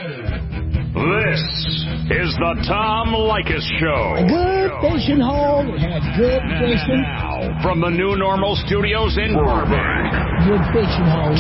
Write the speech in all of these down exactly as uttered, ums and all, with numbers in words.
This is the Tom Leykis Show. A good fishing hole that had good fishing. Now, from the New Normal Studios in Burbank. Good fishing hole.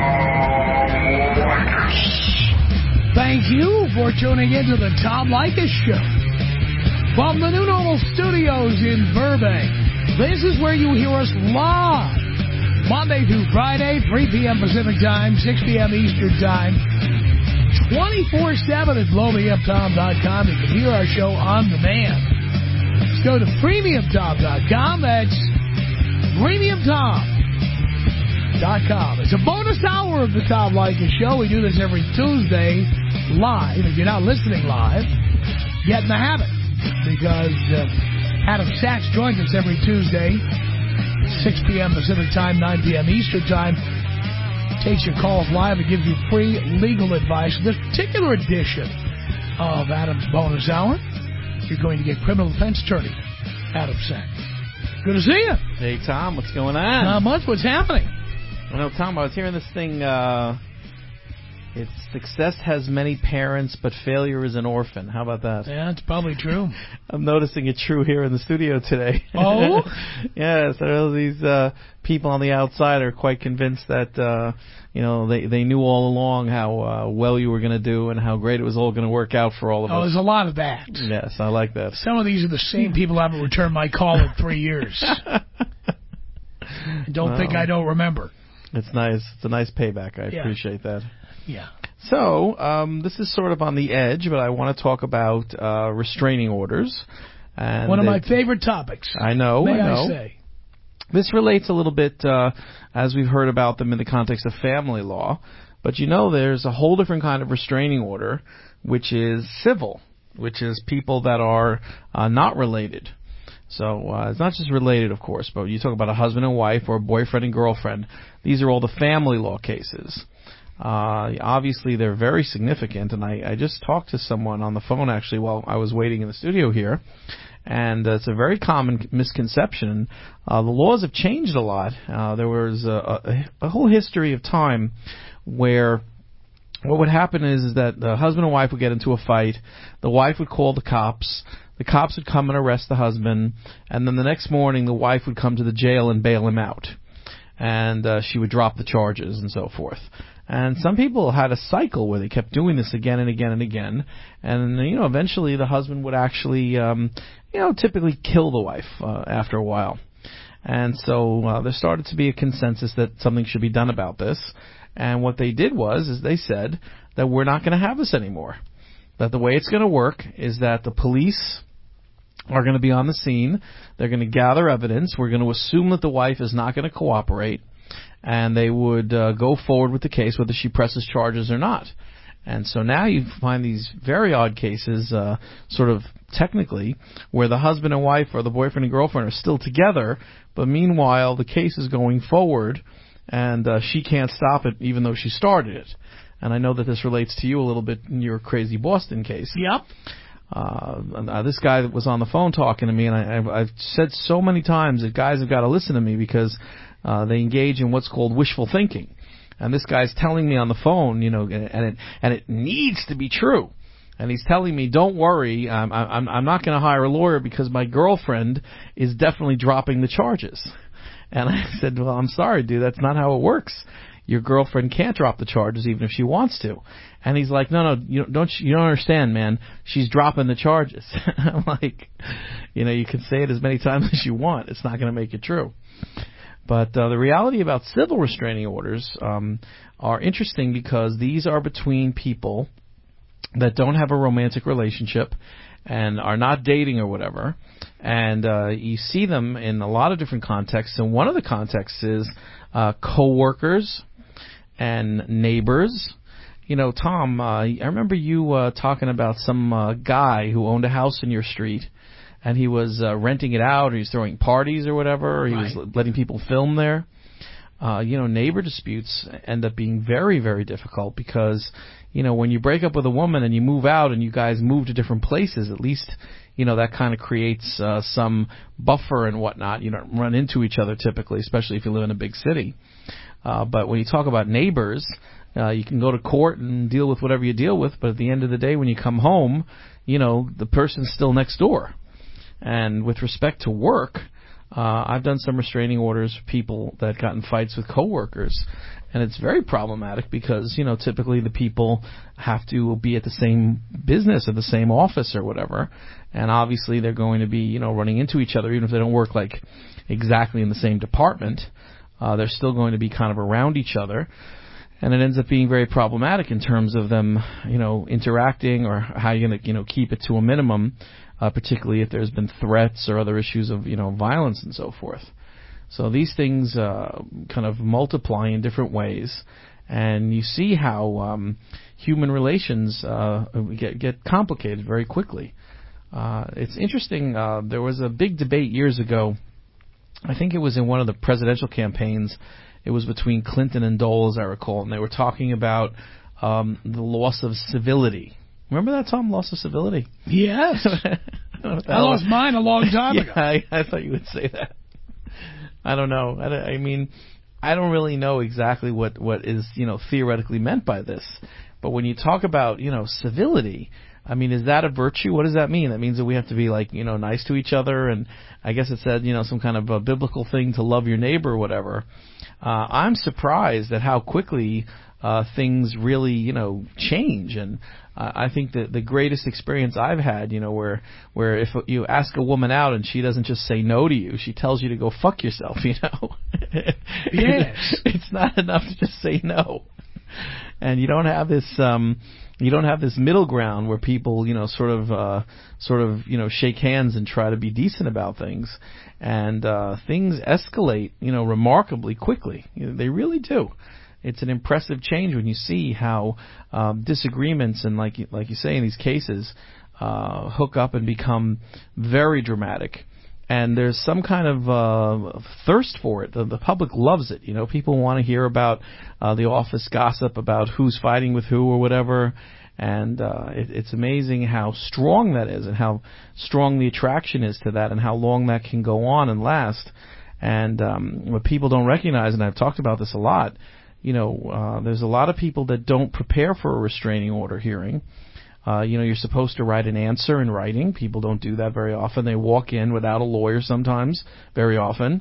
Thank you for tuning into the Tom Leykis Show. From the New Normal Studios in Burbank. This is where you hear us live. Monday through Friday, three p.m. Pacific Time, six p.m. Eastern Time. twenty-four seven at blow me up tom dot com. You can hear our show on demand. Just go to premium tom dot com. That's premium tom dot com. It's a bonus hour of the Tom Leykis Show. We do this every Tuesday live. If you're not listening live, get in the habit. Because uh, Adam Sachs joins us every Tuesday, six p.m. Pacific Time, nine p.m. Eastern Time. Takes your calls live and gives you free legal advice. This particular edition of Adam's Bonus Hour, you're going to get criminal defense attorney Adam Sachs. Good to see you. Hey, Tom. What's going on? Not much. What's happening? Well, Tom, I was hearing this thing. Uh, it's success has many parents, but failure is an orphan. How about that? Yeah, it's probably true. I'm noticing it true here in the studio today. Oh? Yes, all these uh, people on the outside are quite convinced that, uh, you know, they, they knew all along how uh, well you were going to do and how great it was all going to work out for all of oh, us. Oh, there's a lot of that. Yes, I like that. Some of these are the same people who haven't returned my call in three years. Don't well, think I don't remember. It's nice. It's a nice payback. I yeah. appreciate that. Yeah. So, um, this is sort of on the edge, but I want to talk about uh, restraining orders. And One of it, my favorite topics. I know, May I know. I say. This relates a little bit, uh, as we've heard about them in the context of family law. But you know there's a whole different kind of restraining order, which is civil, which is people that are uh, not related. So uh, it's not just related, of course, but you talk about a husband and wife or a boyfriend and girlfriend. These are all the family law cases. Uh, obviously, they're very significant, and I, I just talked to someone on the phone, actually, while I was waiting in the studio here, and uh, it's a very common misconception. Uh, the laws have changed a lot. Uh, there was a, a, a whole history of time where what would happen is, is that the husband and wife would get into a fight, the wife would call the cops, the cops would come and arrest the husband, and then the next morning the wife would come to the jail and bail him out, and uh, she would drop the charges and so forth. And some people had a cycle where they kept doing this again and again and again. And, you know, eventually the husband would actually, um, you know, typically kill the wife uh, after a while. And so uh, there started to be a consensus that something should be done about this. And what they did was, is they said that we're not going to have this anymore. That the way it's going to work is that the police are going to be on the scene. They're going to gather evidence. We're going to assume that the wife is not going to cooperate. And they would uh, go forward with the case whether she presses charges or not. And so now you find these very odd cases, uh, sort of technically, where the husband and wife or the boyfriend and girlfriend are still together, but meanwhile the case is going forward, and uh, she can't stop it even though she started it. And I know that this relates to you a little bit in your crazy Boston case. Yep. Uh, uh, this guy was on the phone talking to me, and I, I've, I've said so many times that guys have got to listen to me because Uh, they engage in what's called wishful thinking. And this guy's telling me on the phone, you know, and it, and it needs to be true. And he's telling me, don't worry, I'm, I'm, I'm not going to hire a lawyer because my girlfriend is definitely dropping the charges. And I said, well, I'm sorry, dude, that's not how it works. Your girlfriend can't drop the charges even if she wants to. And he's like, no, no, you don't, you don't understand, man. She's dropping the charges. I'm like, you know, you can say it as many times as you want. It's not going to make it true. But uh, the reality about civil restraining orders um, are interesting because these are between people that don't have a romantic relationship and are not dating or whatever. And uh, you see them in a lot of different contexts. And one of the contexts is uh, co-workers and neighbors. You know, Tom, uh, I remember you uh, talking about some uh, guy who owned a house in your street. And he was uh, renting it out, or he was throwing parties or whatever, or he right. was letting people film there. Uh, you know, neighbor disputes end up being very, very difficult because, you know, when you break up with a woman and you move out and you guys move to different places, at least, you know, that kind of creates uh, some buffer and whatnot. You don't run into each other typically, especially if you live in a big city. Uh, but when you talk about neighbors, Uh, you can go to court and deal with whatever you deal with, but at the end of the day, when you come home, you know, the person's still next door. And with respect to work, uh, I've done some restraining orders for people that got in fights with coworkers, and it's very problematic because, you know, typically the people have to be at the same business or the same office or whatever, and obviously they're going to be, you know, running into each other, even if they don't work, like, exactly in the same department. Uh, they're still going to be kind of around each other. And it ends up being very problematic in terms of them, you know, interacting or how you're going to, you know, keep it to a minimum, uh, particularly if there's been threats or other issues of, you know, violence and so forth. So these things uh, kind of multiply in different ways, and you see how um, human relations uh, get, get complicated very quickly. Uh, it's interesting. Uh, there was a big debate years ago. I think it was in one of the presidential campaigns. It was between Clinton and Dole, as I recall, and they were talking about um, the loss of civility. Remember that, Tom? Loss of civility? Yes. I, I lost mine a long time yeah, ago. I, I thought you would say that. I don't know. I, I mean, I don't really know exactly what, what is, you know, theoretically meant by this. But when you talk about, you know, civility, I mean, is that a virtue? What does that mean? That means that we have to be, like, you know, nice to each other, and I guess it said, you know, some kind of a biblical thing to love your neighbor or whatever. Uh, I'm surprised at how quickly uh, things really, you know, change. And uh, I think that the greatest experience I've had, you know, where where if you ask a woman out and she doesn't just say no to you, she tells you to go fuck yourself, you know. Yes. It's not enough to just say no. And you don't have this... Um, You don't have this middle ground where people, you know, sort of, uh, sort of, you know, shake hands and try to be decent about things, and uh, things escalate, you know, remarkably quickly. You know, they really do. It's an impressive change when you see how um, disagreements and, like, like you say in these cases, uh, hook up and become very dramatic. And there's some kind of uh, thirst for it. The, the public loves it. You know, people want to hear about uh, the office gossip about who's fighting with who or whatever. And uh, it, it's amazing how strong that is and how strong the attraction is to that and how long that can go on and last. And um, what people don't recognize, and I've talked about this a lot, you know, uh, there's a lot of people that don't prepare for a restraining order hearing. Uh, you know, you're supposed to write an answer in writing. People don't do that very often. They walk in without a lawyer sometimes, very often.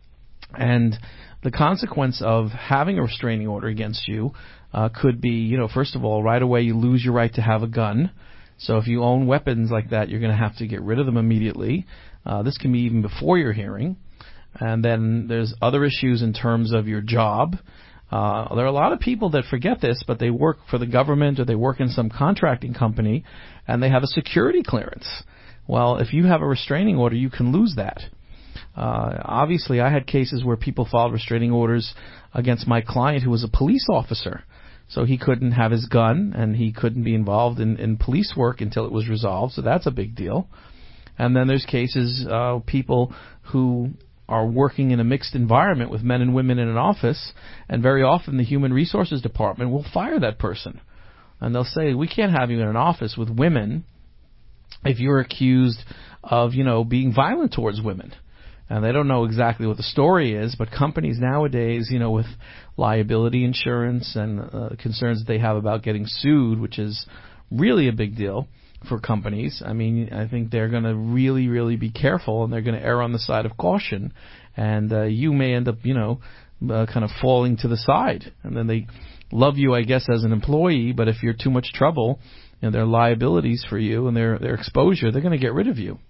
And the consequence of having a restraining order against you uh, could be, you know, first of all, right away you lose your right to have a gun. So if you own weapons like that, you're going to have to get rid of them immediately. Uh, this can be even before your hearing. And then there's other issues in terms of your job. Uh, there are a lot of people that forget this, but they work for the government or they work in some contracting company, and they have a security clearance. Well, if you have a restraining order, you can lose that. Uh, obviously, I had cases where people filed restraining orders against my client who was a police officer. So he couldn't have his gun, and he couldn't be involved in, in police work until it was resolved, so that's a big deal. And then there's cases, uh, people who are working in a mixed environment with men and women in an office, and very often the Human Resources Department will fire that person. And they'll say, we can't have you in an office with women if you're accused of, you know, being violent towards women. And they don't know exactly what the story is, but companies nowadays, you know, with liability insurance and uh, concerns that they have about getting sued, which is really a big deal for companies. I mean, I think they're going to really, really be careful, and they're going to err on the side of caution. And uh, you may end up, you know, uh, kind of falling to the side. And then they love you, I guess, as an employee, but if you're too much trouble, you know, their liabilities for you and their, their exposure, they're going to get rid of you.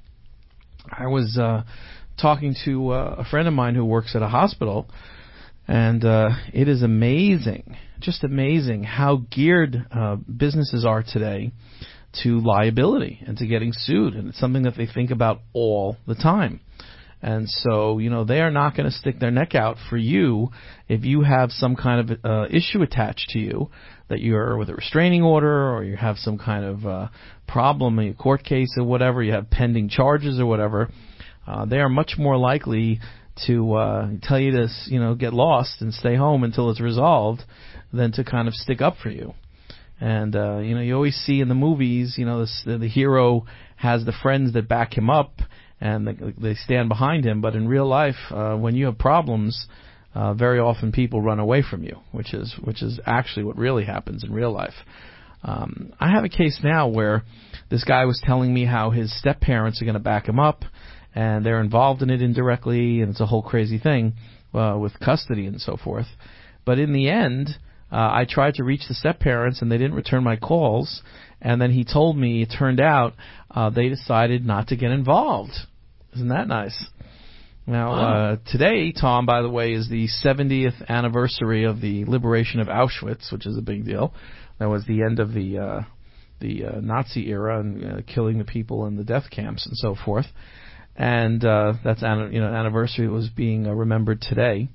I was uh, talking to uh, a friend of mine who works at a hospital, and uh, it is amazing, just amazing how geared uh, businesses are today to liability and to getting sued. And it's something that they think about all the time. And so, you know, they are not going to stick their neck out for you if you have some kind of uh, issue attached to you, that you're with a restraining order or you have some kind of uh, problem in a court case or whatever, you have pending charges or whatever. Uh, they are much more likely to uh, tell you to, you know, get lost and stay home until it's resolved than to kind of stick up for you. And, uh, you know, you always see in the movies, you know, the, the hero has the friends that back him up and the, they stand behind him. But in real life, uh, when you have problems, uh, very often people run away from you, which is which is actually what really happens in real life. Um, I have a case now where this guy was telling me how his step-parents are going to back him up, and they're involved in it indirectly, and it's a whole crazy thing uh, with custody and so forth. But in the end, uh, I tried to reach the step-parents, and they didn't return my calls. And then he told me it turned out uh, they decided not to get involved. Isn't that nice? Now, wow. uh, today, Tom, by the way, is the seventieth anniversary of the liberation of Auschwitz, which is a big deal. That was the end of the uh, the uh, Nazi era and uh, killing the people in the death camps and so forth. And uh, that's an you know anniversary was being uh, remembered today.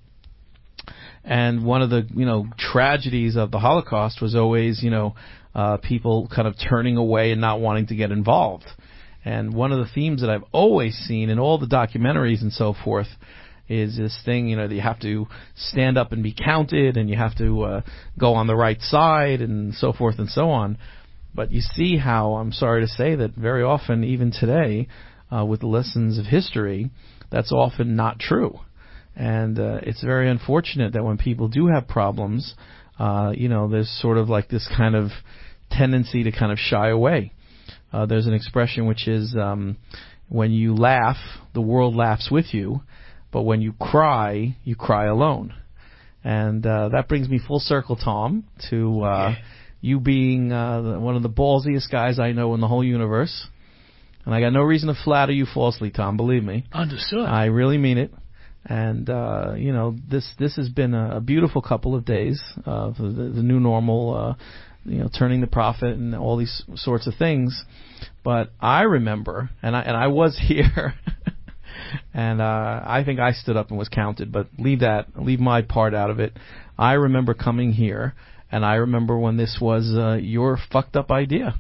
And one of the you know tragedies of the Holocaust was always you know uh, people kind of turning away and not wanting to get involved. And one of the themes that I've always seen in all the documentaries and so forth is this thing, you know, that you have to stand up and be counted, and you have to uh, go on the right side, and so forth and so on. But you see how, I'm sorry to say that very often, even today, uh, with the lessons of history, that's often not true. And uh, it's very unfortunate that when people do have problems, uh, you know, there's sort of like this kind of tendency to kind of shy away. Uh, there's an expression which is, um, when you laugh, the world laughs with you. But when you cry, you cry alone. And uh, that brings me full circle, Tom, to uh, yeah. you being uh, one of the ballsiest guys I know in the whole universe. And I got no reason to flatter you falsely, Tom, believe me. Understood. I really mean it. And, uh, you know, this this has been a, a beautiful couple of days, uh, the, the new normal, uh, you know, turning the profit and all these sorts of things. But I remember, and I, and I was here... And uh, I think I stood up and was counted, but leave that, leave my part out of it. I remember coming here, and I remember when this was uh, your fucked up idea.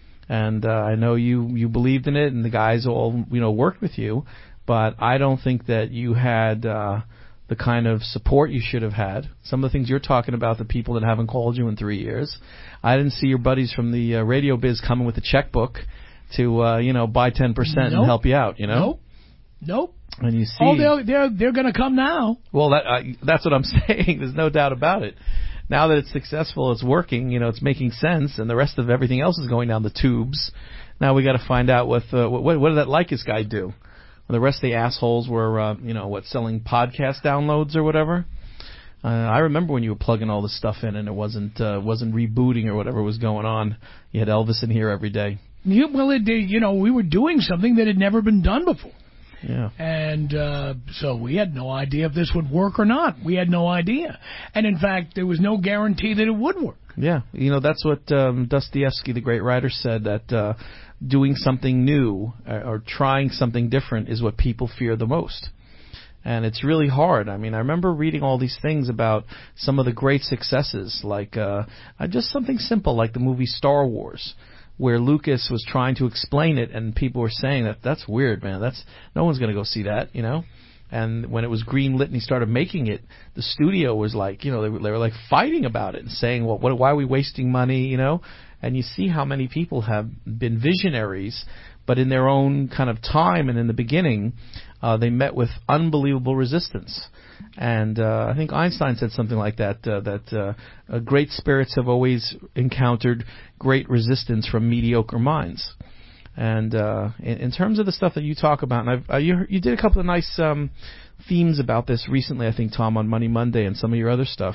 And uh, I know you, you believed in it, and the guys all, you know, worked with you, but I don't think that you had uh, the kind of support you should have had. Some of the things you're talking about, the people that haven't called you in three years. I didn't see your buddies from the uh, radio biz coming with a checkbook to, uh, you know, buy ten percent nope. and help you out, you know? Nope. Nope. And you see, oh, they're they're they're going to come now. Well, that uh, that's what I'm saying. There's no doubt about it. Now that it's successful, it's working. You know, it's making sense, and the rest of everything else is going down the tubes. Now we got to find out what, uh, what what did that Lycus guy do? Well, the rest of the assholes were, uh, you know, what selling podcast downloads or whatever. Uh, I remember when you were plugging all this stuff in, and it wasn't uh, wasn't rebooting or whatever was going on. You had Elvis in here every day. Yeah, well, it, you know, we were doing something that had never been done before. Yeah. And uh, so we had no idea if this would work or not. We had no idea. And, in fact, there was no guarantee that it would work. Yeah. You know, that's what um, Dostoevsky, the great writer, said, that uh, doing something new or, or trying something different is what people fear the most. And it's really hard. I mean, I remember reading all these things about some of the great successes, like uh, just something simple like the movie Star Wars, where Lucas was trying to explain it, and people were saying that that's weird, man. That's no one's going to go see that, you know. And when it was greenlit and he started making it, the studio was like, you know, they were, they were like fighting about it and saying, well, what, why are we wasting money, you know? And you see how many people have been visionaries, but in their own kind of time and in the beginning, uh, they met with unbelievable resistance. And uh, I think Einstein said something like that, uh, that uh, uh, great spirits have always encountered great resistance from mediocre minds. And uh, in, in terms of the stuff that you talk about, and I've, uh, you, you did a couple of nice um, themes about this recently, I think, Tom, on Money Monday and some of your other stuff.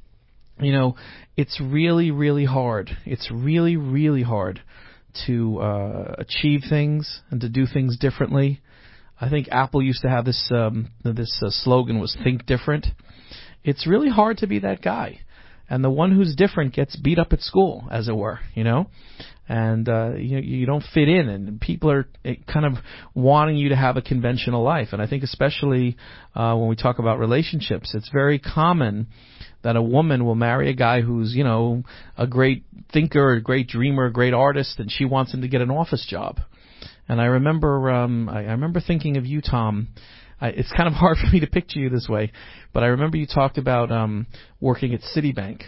You know, it's really, really hard. It's really, really hard to uh, achieve things and to do things differently. I think Apple used to have this um, this uh, slogan was "Think Different." It's really hard to be that guy, and the one who's different gets beat up at school, as it were, you know. And uh, you you don't fit in, and people are kind of wanting you to have a conventional life. And I think especially uh, when we talk about relationships, it's very common that a woman will marry a guy who's, you know, a great thinker, a great dreamer, a great artist, and she wants him to get an office job. And I remember, um, I, I remember thinking of you, Tom. I, it's kind of hard for me to picture you this way, but I remember you talked about um, working at Citibank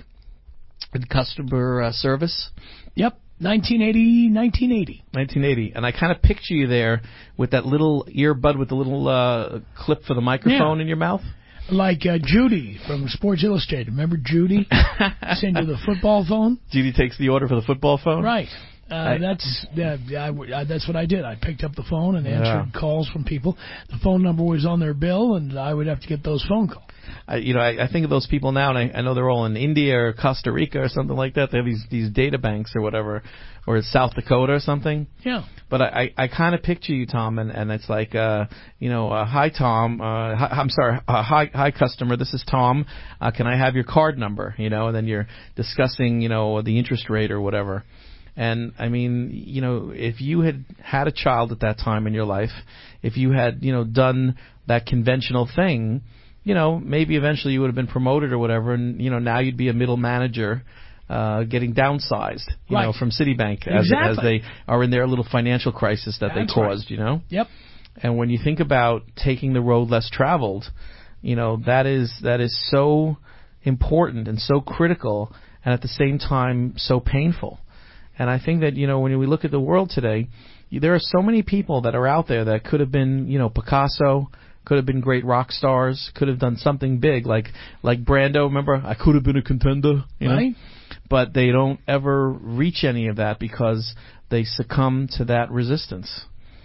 in customer uh, service. Yep, nineteen eighty, nineteen eighty. nineteen eighty, and I kind of picture you there with that little earbud with the little uh, clip for the microphone yeah. in your mouth. Like uh, Judy from Sports Illustrated. Remember Judy? Send you the football phone. Judy takes the order for the football phone? Right. Uh, I, that's uh, I, I, that's what I did. I picked up the phone and answered yeah. calls from people. The phone number was on their bill, and I would have to get those phone calls. I, you know, I, I think of those people now, and I, I know they're all in India or Costa Rica or something like that. They have these these data banks or whatever, or it's South Dakota or something. Yeah. But I, I, I kind of picture you, Tom, and, and it's like, uh, you know, uh, hi, Tom. Uh, hi, I'm sorry, uh, hi, hi, customer. This is Tom. Uh, can I have your card number? You know, and then you're discussing, you know, the interest rate or whatever. And, I mean, you know, if you had had a child at that time in your life, if you had, you know, done that conventional thing, you know, maybe eventually you would have been promoted or whatever, and, you know, now you'd be a middle manager uh, getting downsized, you right. know, from Citibank as, exactly. as they are in their little financial crisis that That's they caused, right. you know? Yep. And when you think about taking the road less traveled, you know, that is that is so important and so critical and at the same time so painful. And I think that, you know, when we look at the world today, there are so many people that are out there that could have been, you know, Picasso, could have been great rock stars, could have done something big, like like Brando. Remember, I could have been a contender, you know? Right. But they don't ever reach any of that because they succumb to that resistance,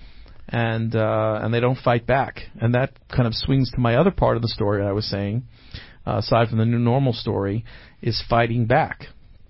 and uh, and they don't fight back. And that kind of swings to my other part of the story I was saying, uh, aside from the new normal story, is fighting back.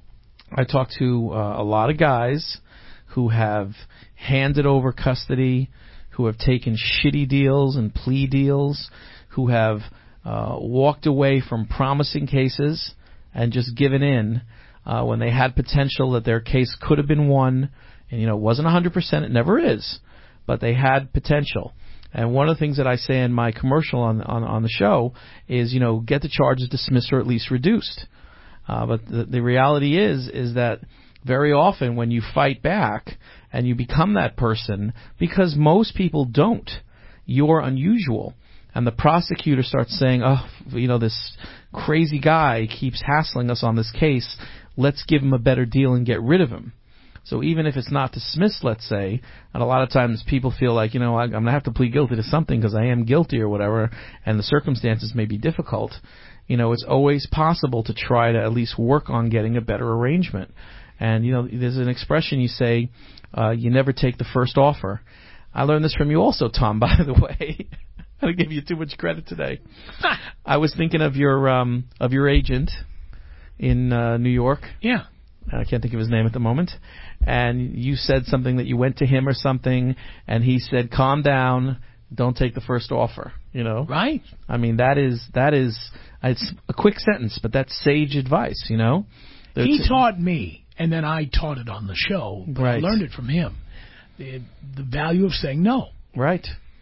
I talk to uh, a lot of guys who have handed over custody, who have taken shitty deals and plea deals, who have uh, walked away from promising cases and just given in uh, when they had potential that their case could have been won. And, you know, it wasn't one hundred percent. It never is. But they had potential. And one of the things that I say in my commercial on on, on the show is, you know, get the charges dismissed or at least reduced. Uh, but the, the reality is, is that very often when you fight back and you become that person, because most people don't, you're unusual. And the prosecutor starts saying, oh, you know, this crazy guy keeps hassling us on this case. Let's give him a better deal and get rid of him. So even if it's not dismissed, let's say, and a lot of times people feel like, you know, I'm going to have to plead guilty to something because I am guilty or whatever, and the circumstances may be difficult. You know, it's always possible to try to at least work on getting a better arrangement. And, you know, there's an expression you say, uh, you never take the first offer. I learned this from you also, Tom, by the way. I don't give you too much credit today. I was thinking of your um, of your agent in uh, New York. Yeah. I can't think of his name at the moment. And you said something that you went to him or something, and he said, calm down, don't take the first offer, you know? Right. I mean, that is, that is, it's a quick sentence, but that's sage advice, you know? There's he taught me, and then I taught it on the show, but right. I learned it from him, the, the value of saying no. Right.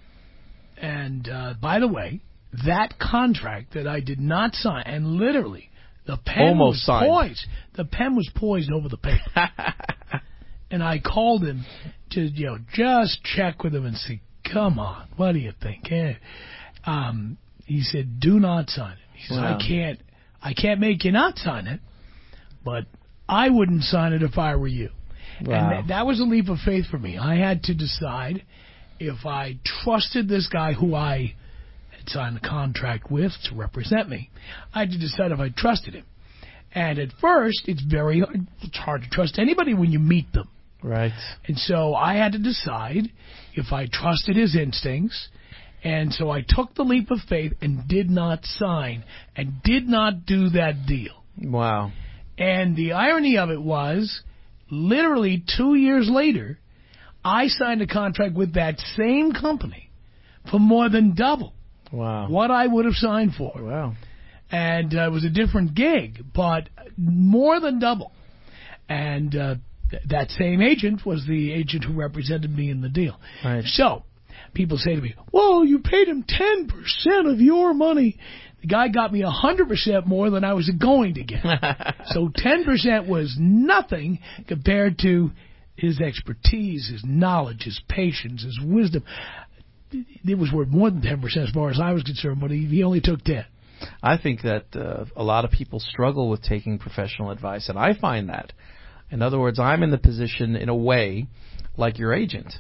And, uh, by the way, that contract that I did not sign, and literally, the pen Almost was signed. poised. The pen was poised over the paper. And I called him to, you know, just check with him and see, come on, what do you think? Eh. Um, he said, do not sign it. He said, wow. I can't, I can't make you not sign it, but I wouldn't sign it if I were you. Wow. And th- that was a leap of faith for me. I had to decide if I trusted this guy who I had signed a contract with to represent me. I had to decide if I trusted him. And at first, it's very hard, it's hard to trust anybody when you meet them. Right. And so I had to decide if I trusted his instincts. And so I took the leap of faith and did not sign and did not do that deal. Wow. And the irony of it was, literally two years later, I signed a contract with that same company for more than double wow. what I would have signed for. Wow. And uh, it was a different gig, but more than double. And uh, th- that same agent was the agent who represented me in the deal. Right. So people say to me, whoa, you paid him ten percent of your money. The guy got me one hundred percent more than I was going to get. So ten percent was nothing compared to his expertise, his knowledge, his patience, his wisdom. It was worth more than ten percent as far as I was concerned, but he, he only took ten. I think that uh, a lot of people struggle with taking professional advice, and I find that. In other words, I'm in the position, in a way, like your agent,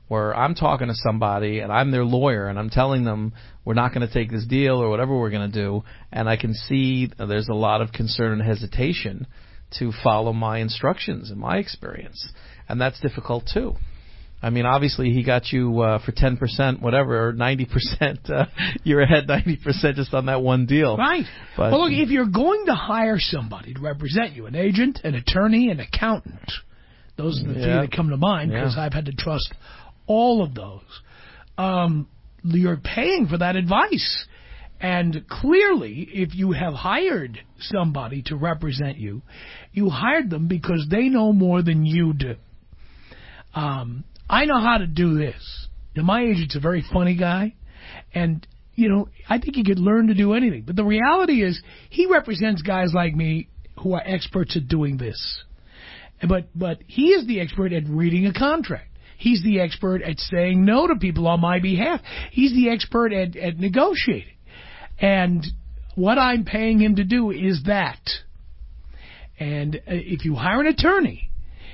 where I'm talking to somebody and I'm their lawyer and I'm telling them we're not going to take this deal or whatever we're going to do, and I can see there's a lot of concern and hesitation to follow my instructions in my experience. And that's difficult too. I mean, obviously he got you uh, for ten percent, whatever, or ninety percent. Uh, you're ahead ninety percent just on that one deal. Right. But, well, look, if you're going to hire somebody to represent you, an agent, an attorney, an accountant, those are the yeah. three that come to mind because yeah. I've had to trust all of those. Um, you're paying for that advice. And clearly, if you have hired somebody to represent you, you hired them because they know more than you do. Um, I know how to do this. Now, my agent's a very funny guy, and, you know, I think he could learn to do anything. But the reality is, he represents guys like me who are experts at doing this. But but he is the expert at reading a contract. He's the expert at saying no to people on my behalf. He's the expert at, at negotiating. And what I'm paying him to do is that. And if you hire an attorney,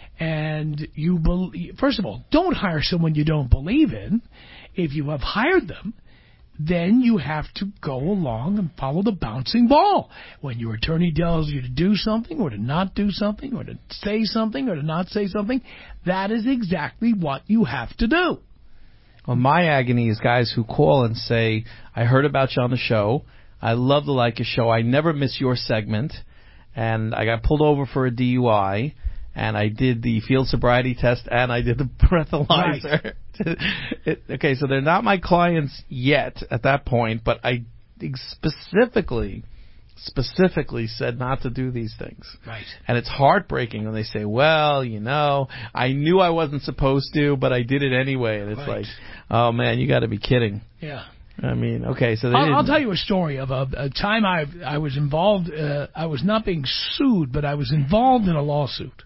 and you believe, first of all, don't hire someone you don't believe in. If you have hired them, then you have to go along and follow the bouncing ball. When your attorney tells you to do something or to not do something or to say something or to not say something, that is exactly what you have to do. Well, my agony is guys who call and say, I heard about you on the show. I love the Leykis show. I never miss your segment. And I got pulled over for a D U I. And I did the field sobriety test, and I did the breathalyzer. Right. it, okay, so they're not my clients yet at that point, but I specifically, specifically said not to do these things. Right. And it's heartbreaking when they say, well, you know, I knew I wasn't supposed to, but I did it anyway. And it's right. like, oh, man, you got to be kidding. Yeah. I mean, okay, so they I'll, didn't. I'll tell you a story of a, a time I I was involved. Uh, I was not being sued, but I was involved in a lawsuit.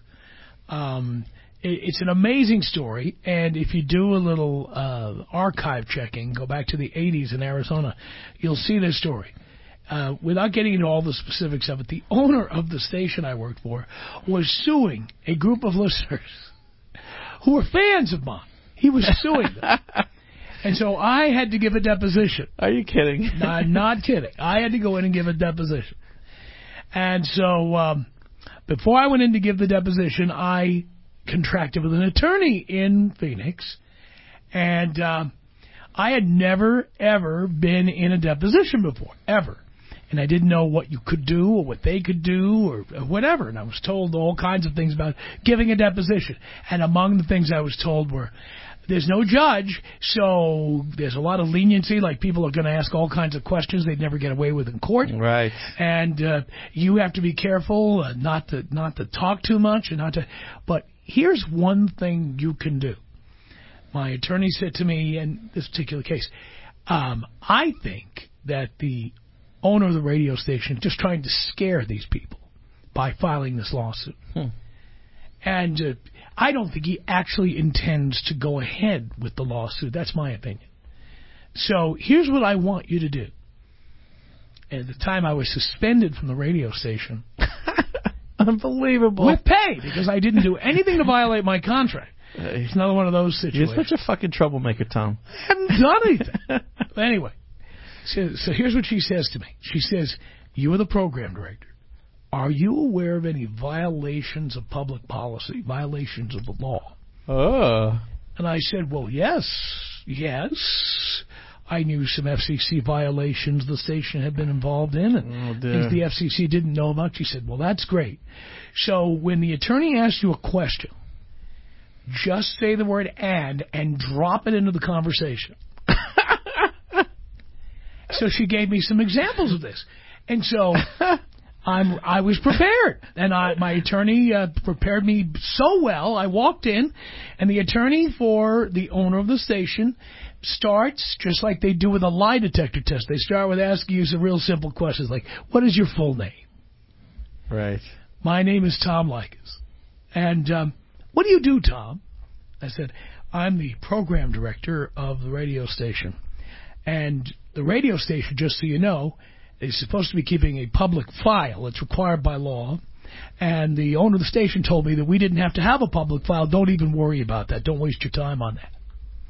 Um, it, it's an amazing story, and if you do a little uh, archive checking, go back to the eighties in Arizona, you'll see this story. Uh, without getting into all the specifics of it, the owner of the station I worked for was suing a group of listeners who were fans of mine. He was suing them. And so I had to give a deposition. Are you kidding? No, I'm not kidding. I had to go in and give a deposition. And so um, before I went in to give the deposition, I contracted with an attorney in Phoenix. And uh, I had never, ever been in a deposition before, ever. And I didn't know what you could do or what they could do or, or whatever. And I was told all kinds of things about giving a deposition. And among the things I was told were, there's no judge, so there's a lot of leniency, like people are going to ask all kinds of questions they'd never get away with in court. Right. And uh, you have to be careful uh, not to not to talk too much and not to. But here's one thing you can do. My attorney said to me in this particular case, um, I think that the owner of the radio station is just trying to scare these people by filing this lawsuit. Hmm. And uh, I don't think he actually intends to go ahead with the lawsuit. That's my opinion. So here's what I want you to do. At the time, I was suspended from the radio station. Unbelievable. With pay, because I didn't do anything to violate my contract. It's another one of those situations. You're such a fucking troublemaker, Tom. I haven't done anything. But anyway, so, so here's what she says to me. She says, you are the program director. Are you aware of any violations of public policy, violations of the law? Oh. And I said, well, yes, yes. I knew some F C C violations the station had been involved in and oh, things the F C C didn't know about. She said, well, that's great. So when the attorney asks you a question, just say the word and and drop it into the conversation. So she gave me some examples of this. And so I'm, I was prepared, and I, my attorney uh, prepared me so well. I walked in, and the attorney for the owner of the station starts, just like they do with a lie detector test. They start with asking you some real simple questions like, what is your full name? Right. My name is Tom Leykis. And um, what do you do, Tom? I said, I'm the program director of the radio station. And the radio station, just so you know, is supposed to be keeping a public file. It's required by law. And the owner of the station told me that we didn't have to have a public file. Don't even worry about that. Don't waste your time on that.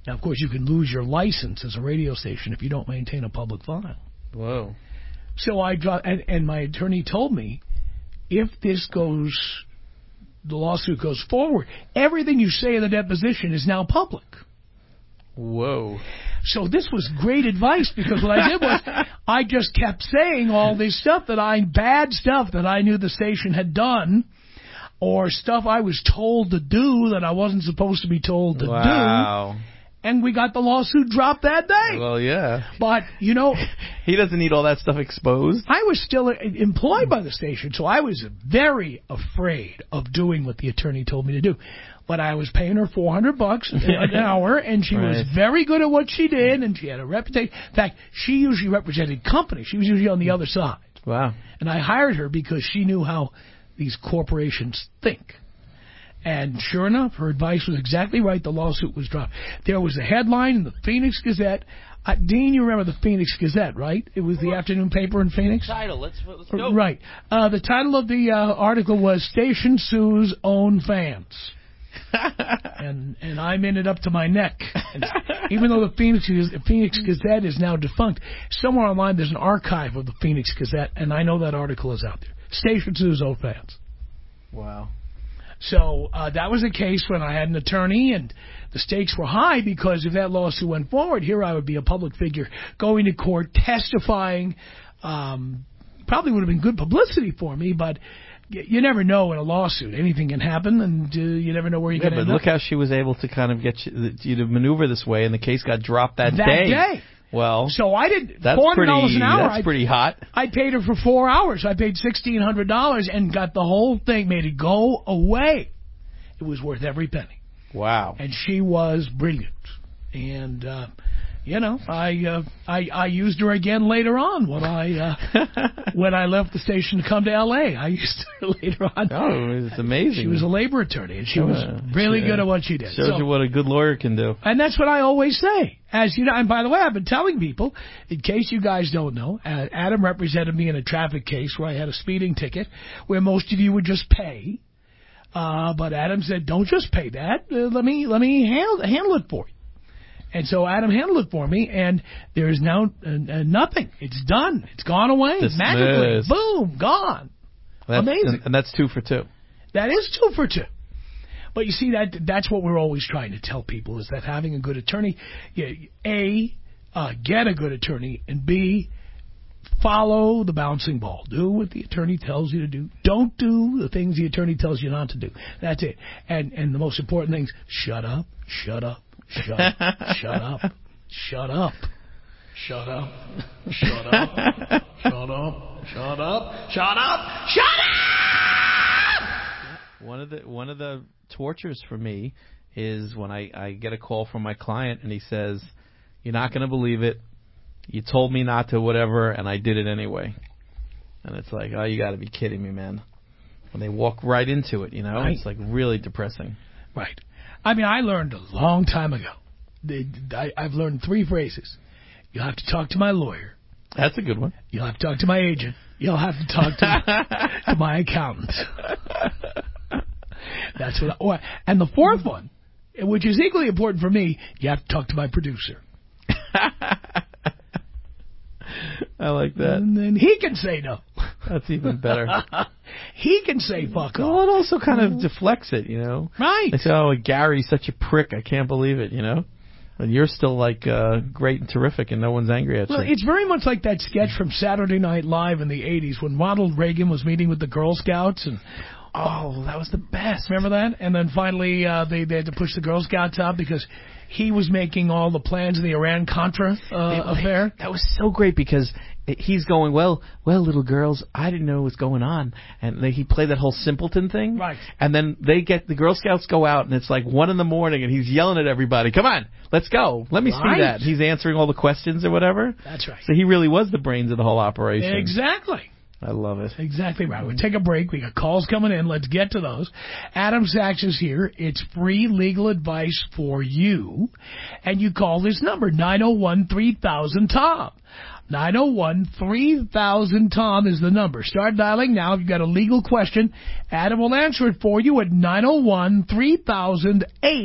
Now, of course, you can lose your license as a radio station if you don't maintain a public file. Whoa. So I dropped, and, and my attorney told me, if this goes, the lawsuit goes forward, everything you say in the deposition is now public. Whoa. So this was great advice, because what I did was I just kept saying all this stuff that I, bad stuff that I knew the station had done, or stuff I was told to do that I wasn't supposed to be told to wow. do. Wow. And we got the lawsuit dropped that day. Well, yeah. But, you know... he doesn't need all that stuff exposed. I was still employed by the station, so I was very afraid of doing what the attorney told me to do. But I was paying her four hundred bucks an hour, and she right. was very good at what she did, and she had a reputation. In fact, she usually represented companies. She was usually on the other side. Wow. And I hired her because she knew how these corporations think. And sure enough, her advice was exactly right. The lawsuit was dropped. There was a headline in the Phoenix Gazette. Uh, Dean, you remember the Phoenix Gazette, right? It was the afternoon paper in Phoenix. Title, let's, let's go. Right. Uh, the title of the uh, article was "Station Sues Own Fans." and and I'm in it up to my neck. And even though the Phoenix the Phoenix Gazette is now defunct, somewhere online there's an archive of the Phoenix Gazette, and I know that article is out there. Station Sues Own Fans. Wow. So uh, that was a case when I had an attorney, and the stakes were high, because if that lawsuit went forward, here I would be a public figure going to court, testifying. Um, probably would have been good publicity for me, but y- you never know in a lawsuit. Anything can happen, and uh, you never know where you're yeah, going to end but look up. how she was able to kind of get you, you to maneuver this way, and the case got dropped that, that day. That day. Well, so I did that's four hundred dollars pretty, an hour. That's I, pretty hot. I paid her for four hours. I paid sixteen hundred dollars and got the whole thing, made it go away. It was worth every penny. Wow. And she was brilliant. And, uh, you know, I, uh, I I used her again later on when I uh, when I left the station to come to L A I used her later on. Oh, it's amazing. She was a labor attorney, and she oh, was really she, good at what she did. Shows so, you what a good lawyer can do. And that's what I always say. As you know, and by the way, I've been telling people, in case you guys don't know, uh, Adam represented me in a traffic case where I had a speeding ticket, where most of you would just pay. Uh, but Adam said, don't just pay that. Uh, let me let me handle, handle it for you. And so Adam handled it for me, and there is now uh, uh, nothing. It's done. It's gone away. Dismissed. Magically. Boom. Gone. That's, Amazing. And, and that's two for two. That is two for two. But you see, that that's what we're always trying to tell people, is that having a good attorney, you, A, uh, get a good attorney, and B, follow the bouncing ball. Do what the attorney tells you to do. Don't do the things the attorney tells you not to do. That's it. And and the most important things, shut up, shut up, shut up, shut up, shut up, shut up, shut up, shut up, shut up, shut up, shut up! One of the one of the tortures for me is when I, I get a call from my client and he says, "You're not going to believe it. You told me not to, whatever, and I did it anyway." And it's like, oh, you got to be kidding me, man. When they walk right into it, you know, right. It's like really depressing. Right. I mean, I learned a long time ago. I, I've learned three phrases. You'll have to talk to my lawyer. That's a good one. You'll have to talk to my agent. You'll have to talk to, to my accountant. That's what. I, oh, and the fourth one, which is equally important for me, you have to talk to my producer. I like that. And then he can say no. That's even better. He can say fuck off. Well, it also kind of deflects it, you know. Right. They say, oh, Gary's such a prick. I can't believe it, you know. And you're still, like, uh, great and terrific, and no one's angry at well, you. Well, it's very much like that sketch from Saturday Night Live in the eighties when Ronald Reagan was meeting with the Girl Scouts. and Oh, that was the best. Remember that? And then finally uh, they, they had to push the Girl Scouts out because he was making all the plans in the Iran-Contra uh, affair. That was so great because he's going, well, well, little girls, I didn't know what was going on. And they, he played that whole simpleton thing. Right. And then they get, the Girl Scouts go out, and it's like one in the morning, and he's yelling at everybody, come on, let's go. Let me right. see that. He's answering all the questions or whatever. That's right. So he really was the brains of the whole operation. Exactly. I love it. Exactly right. We'll take a break. We got calls coming in. Let's get to those. Adam Sachs is here. It's free legal advice for you. And you call this number, nine oh one, three thousand, T O M. nine oh one, three thousand, T O M is the number. Start dialing now. If you've got a legal question, Adam will answer it for you at nine oh one, three thousand, eight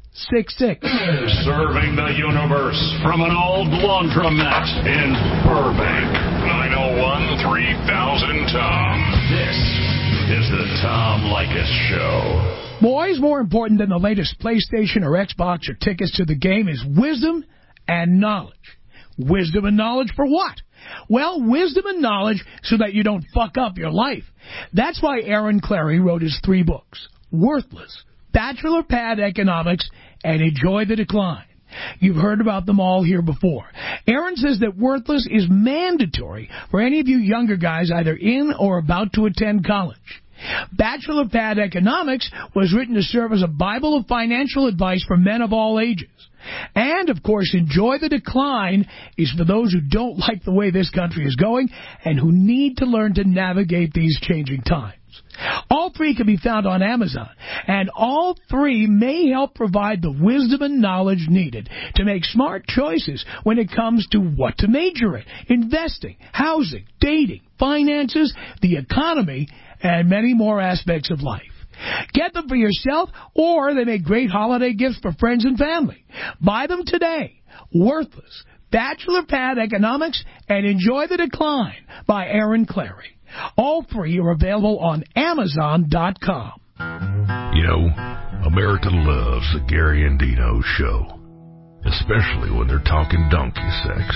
six six. Serving the universe from an old laundromat in Burbank. nine oh one, three thousand Tom. This is the Tom Leykis Show. Boys, more important than the latest PlayStation or Xbox or tickets to the game is wisdom and knowledge. Wisdom and knowledge for what? Well, wisdom and knowledge so that you don't fuck up your life. That's why Aaron Clarey wrote his three books, Worthless, Bachelor Pad Economics, and Enjoy the Decline. You've heard about them all here before. Aaron says that Worthless is mandatory for any of you younger guys either in or about to attend college. Bachelor Pad Economics was written to serve as a Bible of financial advice for men of all ages. And, of course, Enjoy the Decline is for those who don't like the way this country is going and who need to learn to navigate these changing times. All three can be found on Amazon, and all three may help provide the wisdom and knowledge needed to make smart choices when it comes to what to major in, investing, housing, dating, finances, the economy, and many more aspects of life. Get them for yourself, or they make great holiday gifts for friends and family. Buy them today. Worthless, Bachelor Pad Economics, and Enjoy the Decline by Aaron Clarey. All three are available on Amazon dot com. You know, America loves the Gary and Dino Show, especially when they're talking donkey sex.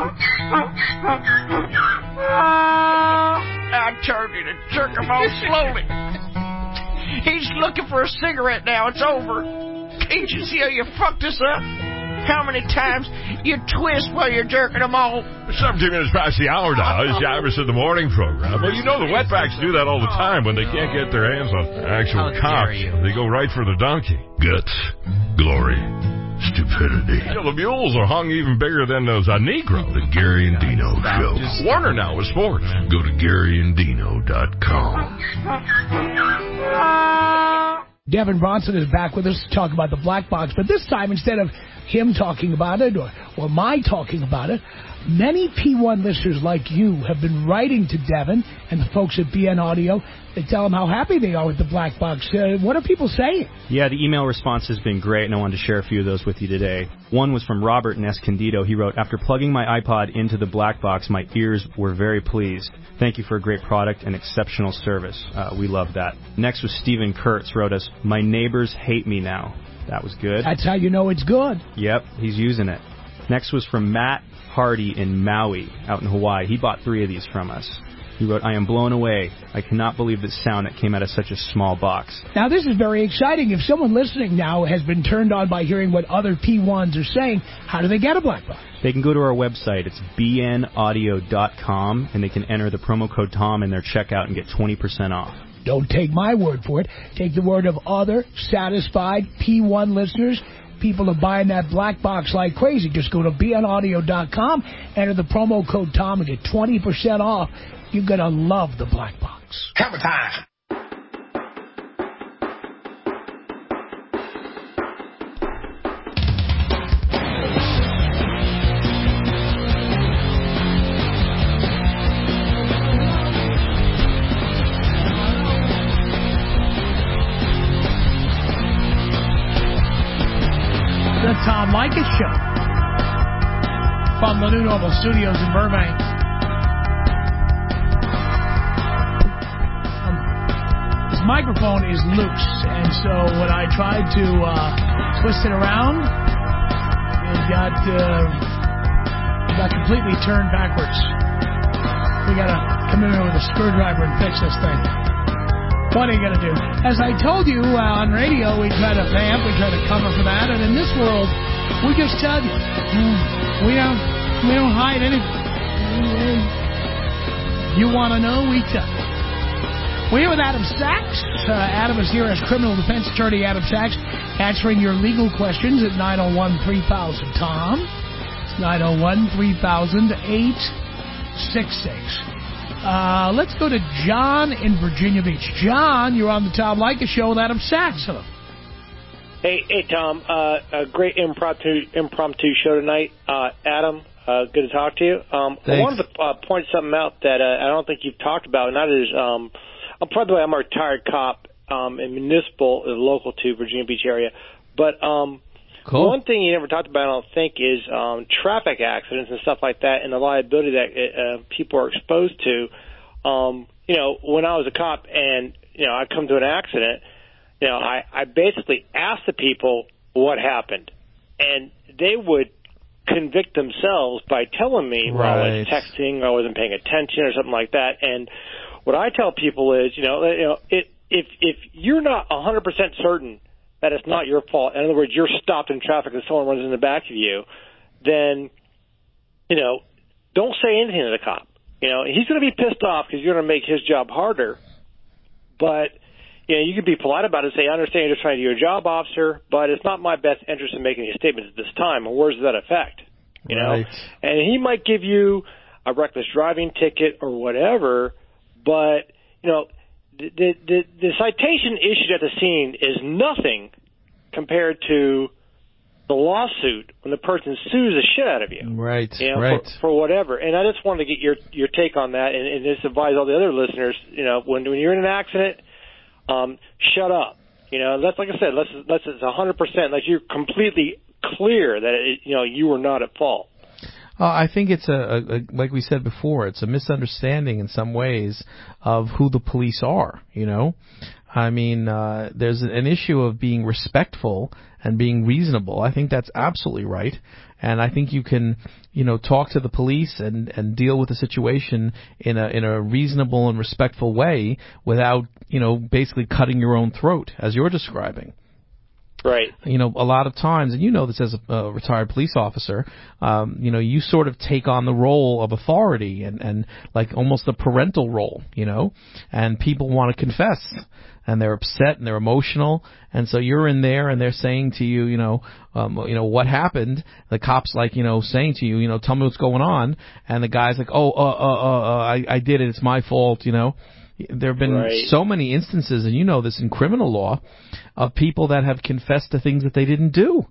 I turned it and jerked him off slowly. He's looking for a cigarette now. It's over. Can't you see how you fucked us up? How many times you twist while you're jerking them off? seventeen minutes past the hour now. It's the Iverson in the Morning program. Well, you know the wetbacks do that all the time when they can't get their hands on actual cock. They go right for the donkey. Guts, glory, stupidity. You know, the mules are hung even bigger than those uh, Negro. The Gary and Dino Show. Warner now with sports. Go to Gary and Dino dot com. Devin Bronson is back with us to talk about the black box, but this time instead of him talking about it or, or my talking about it, many P one listeners like you have been writing to Devin and the folks at B N Audio. They tell them how happy they are with the black box. Uh, what are people saying? Yeah, the email response has been great, and I wanted to share a few of those with you today. One was from Robert in Escondido. He wrote, after plugging my iPod into the black box, my ears were very pleased. Thank you for a great product and exceptional service. Uh, we love that. Next was Stephen Kurtz, wrote us, my neighbors hate me now. That was good. That's how you know it's good. Yep, he's using it. Next was from Matt Hardy in Maui, out in Hawaii. He bought three of these from us. He wrote, I am blown away. I cannot believe the sound that came out of such a small box. Now, this is very exciting. If someone listening now has been turned on by hearing what other P ones are saying, how do they get a black box? They can go to our website. It's B N audio dot com, and they can enter the promo code Tom in their checkout and get twenty percent off. Don't take my word for it. Take the word of other satisfied P one listeners. People are buying that black box like crazy. Just go to B N audio dot com, enter the promo code Tom, and get twenty percent off. You're going to love the black box. Hammer time. The Tom Leykis Show from the New Normal Studios in Burbank. This microphone is loose, and so when I tried to uh, twist it around, it got uh, it got completely turned backwards. We gotta come in here with a screwdriver and fix this thing. What are you going to do? As I told you uh, on radio, we try to vamp, we try to cover for that, and in this world, we just tell you. We don't, we don't hide anything. You want to know, we tell you. We're here with Adam Sachs. Uh, Adam is here as criminal defense attorney Adam Sachs, answering your legal questions at nine oh one, three thousand, Tom. It's nine oh one, three thousand, eight six six. Uh, let's go to John in Virginia Beach. John, you're on the Tom Leykis Show with Adam Sachs. Hello. Hey, hey, Tom. Uh, a great impromptu impromptu show tonight. Uh, Adam, uh, good to talk to you. Um, I wanted to uh, point something out that uh, I don't think you've talked about, and that is, um, oh, by the way, I'm a retired cop um, in municipal, uh, local to Virginia Beach area. But um, Cool. One thing you never talked about, I don't think, is um, traffic accidents and stuff like that, and the liability that uh, people are exposed to. Um, you know, when I was a cop and you know I come to an accident, you know, I, I basically asked the people what happened, and they would convict themselves by telling me right. while I was texting, or I wasn't paying attention, or something like that. And what I tell people is, you know, you know, it, if if you're not one hundred percent certain that it's not your fault, in other words, you're stopped in traffic and someone runs in the back of you, then, you know, don't say anything to the cop. You know, he's going to be pissed off because you're going to make his job harder. But, you know, you can be polite about it and say, I understand you're just trying to do your job, officer, but it's not my best interest in making these statements at this time. And where does that affect? You right. know, and he might give you a reckless driving ticket or whatever, but, you know, the, the, the citation issued at the scene is nothing compared to the lawsuit when the person sues the shit out of you. Right, you know, right. For, for whatever. And I just wanted to get your your take on that, and, and just advise all the other listeners, you know, when when you're in an accident, um, shut up. You know, that's like I said, let's let's it's one hundred percent, like you're completely clear that, it, you know, you were not at fault. Uh, I think it's a, a, a, like we said before, it's a misunderstanding in some ways of who the police are, you know? I mean, uh, there's an issue of being respectful and being reasonable. I think that's absolutely right. And I think you can, you know, talk to the police and, and deal with the situation in a, in a reasonable and respectful way without, you know, basically cutting your own throat, as you're describing. Right. You know, a lot of times, and you know this as a, a retired police officer, um, you know, you sort of take on the role of authority and, and like almost a parental role, you know, and people want to confess and they're upset and they're emotional. And so you're in there and they're saying to you, you know, um, you know, what happened? The cop's like, you know, saying to you, you know, tell me what's going on. And the guy's like, oh, uh, uh, uh, uh I, I did it. It's my fault, you know. There have been right. so many instances, and you know this in criminal law, of people that have confessed to things that they didn't do.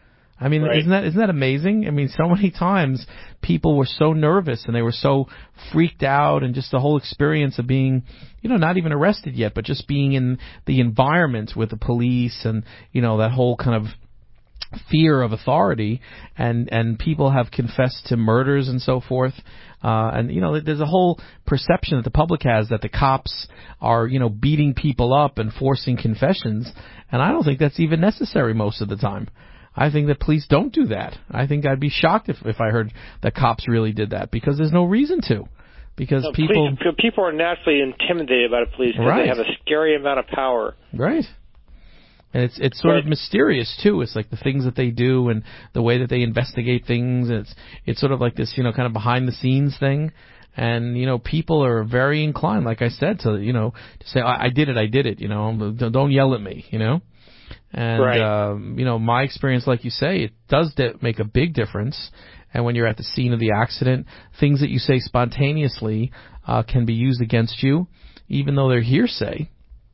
I mean, right. isn't that isn't that amazing? I mean, so many times people were so nervous and they were so freaked out, and just the whole experience of being, you know, not even arrested yet, but just being in the environment with the police and, you know, that whole kind of fear of authority, and and people have confessed to murders and so forth, uh and you know there's a whole perception that the public has that the cops are, you know, beating people up and forcing confessions, and I don't think that's even necessary most of the time. I think that police don't do that. I think I'd be shocked if if I heard that cops really did that, because there's no reason to. Because no, people police, people are naturally intimidated by the police because right. they have a scary amount of power. Right. And it's it's sort of mysterious too. It's like the things that they do and the way that they investigate things. And it's it's sort of like this, you know, kind of behind the scenes thing. And you know, people are very inclined, like I said, to you know to say I, I did it, I did it. You know, don't yell at me. You know, and right. um, you know, my experience, like you say, it does de- make a big difference. And when you're at the scene of the accident, things that you say spontaneously uh, can be used against you, even though they're hearsay.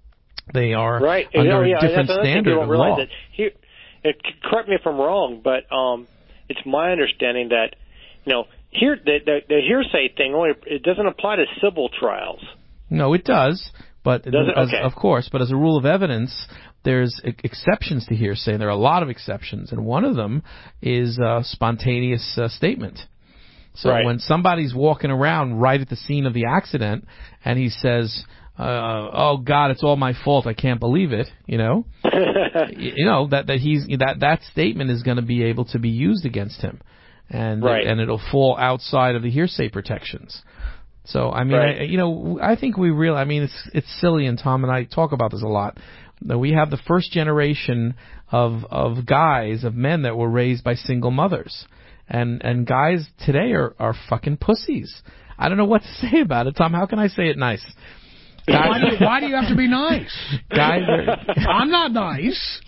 They are right. under oh, yeah, a different standard don't of realize law. That he, it, correct me if I'm wrong, but um, it's my understanding that, you know, here the, the, the hearsay thing only it doesn't apply to civil trials. No, it does, but does it? as, Okay. of course, but as a rule of evidence, there's exceptions to hearsay. There are a lot of exceptions, and one of them is a spontaneous uh, statement. So right. when somebody's walking around right at the scene of the accident and he says, Uh, oh God, it's all my fault. I can't believe it. You know, you know that that he's that that statement is going to be able to be used against him, and right. and it'll fall outside of the hearsay protections. So I mean, right. I, you know, I think we real. I mean, it's it's silly, and Tom and I talk about this a lot. That we have the first generation of of guys of men that were raised by single mothers, and and guys today are are fucking pussies. I don't know what to say about it, Tom. How can I say it nice? Guys, why, do you, why do you have to be nice? Guys are, I'm not nice.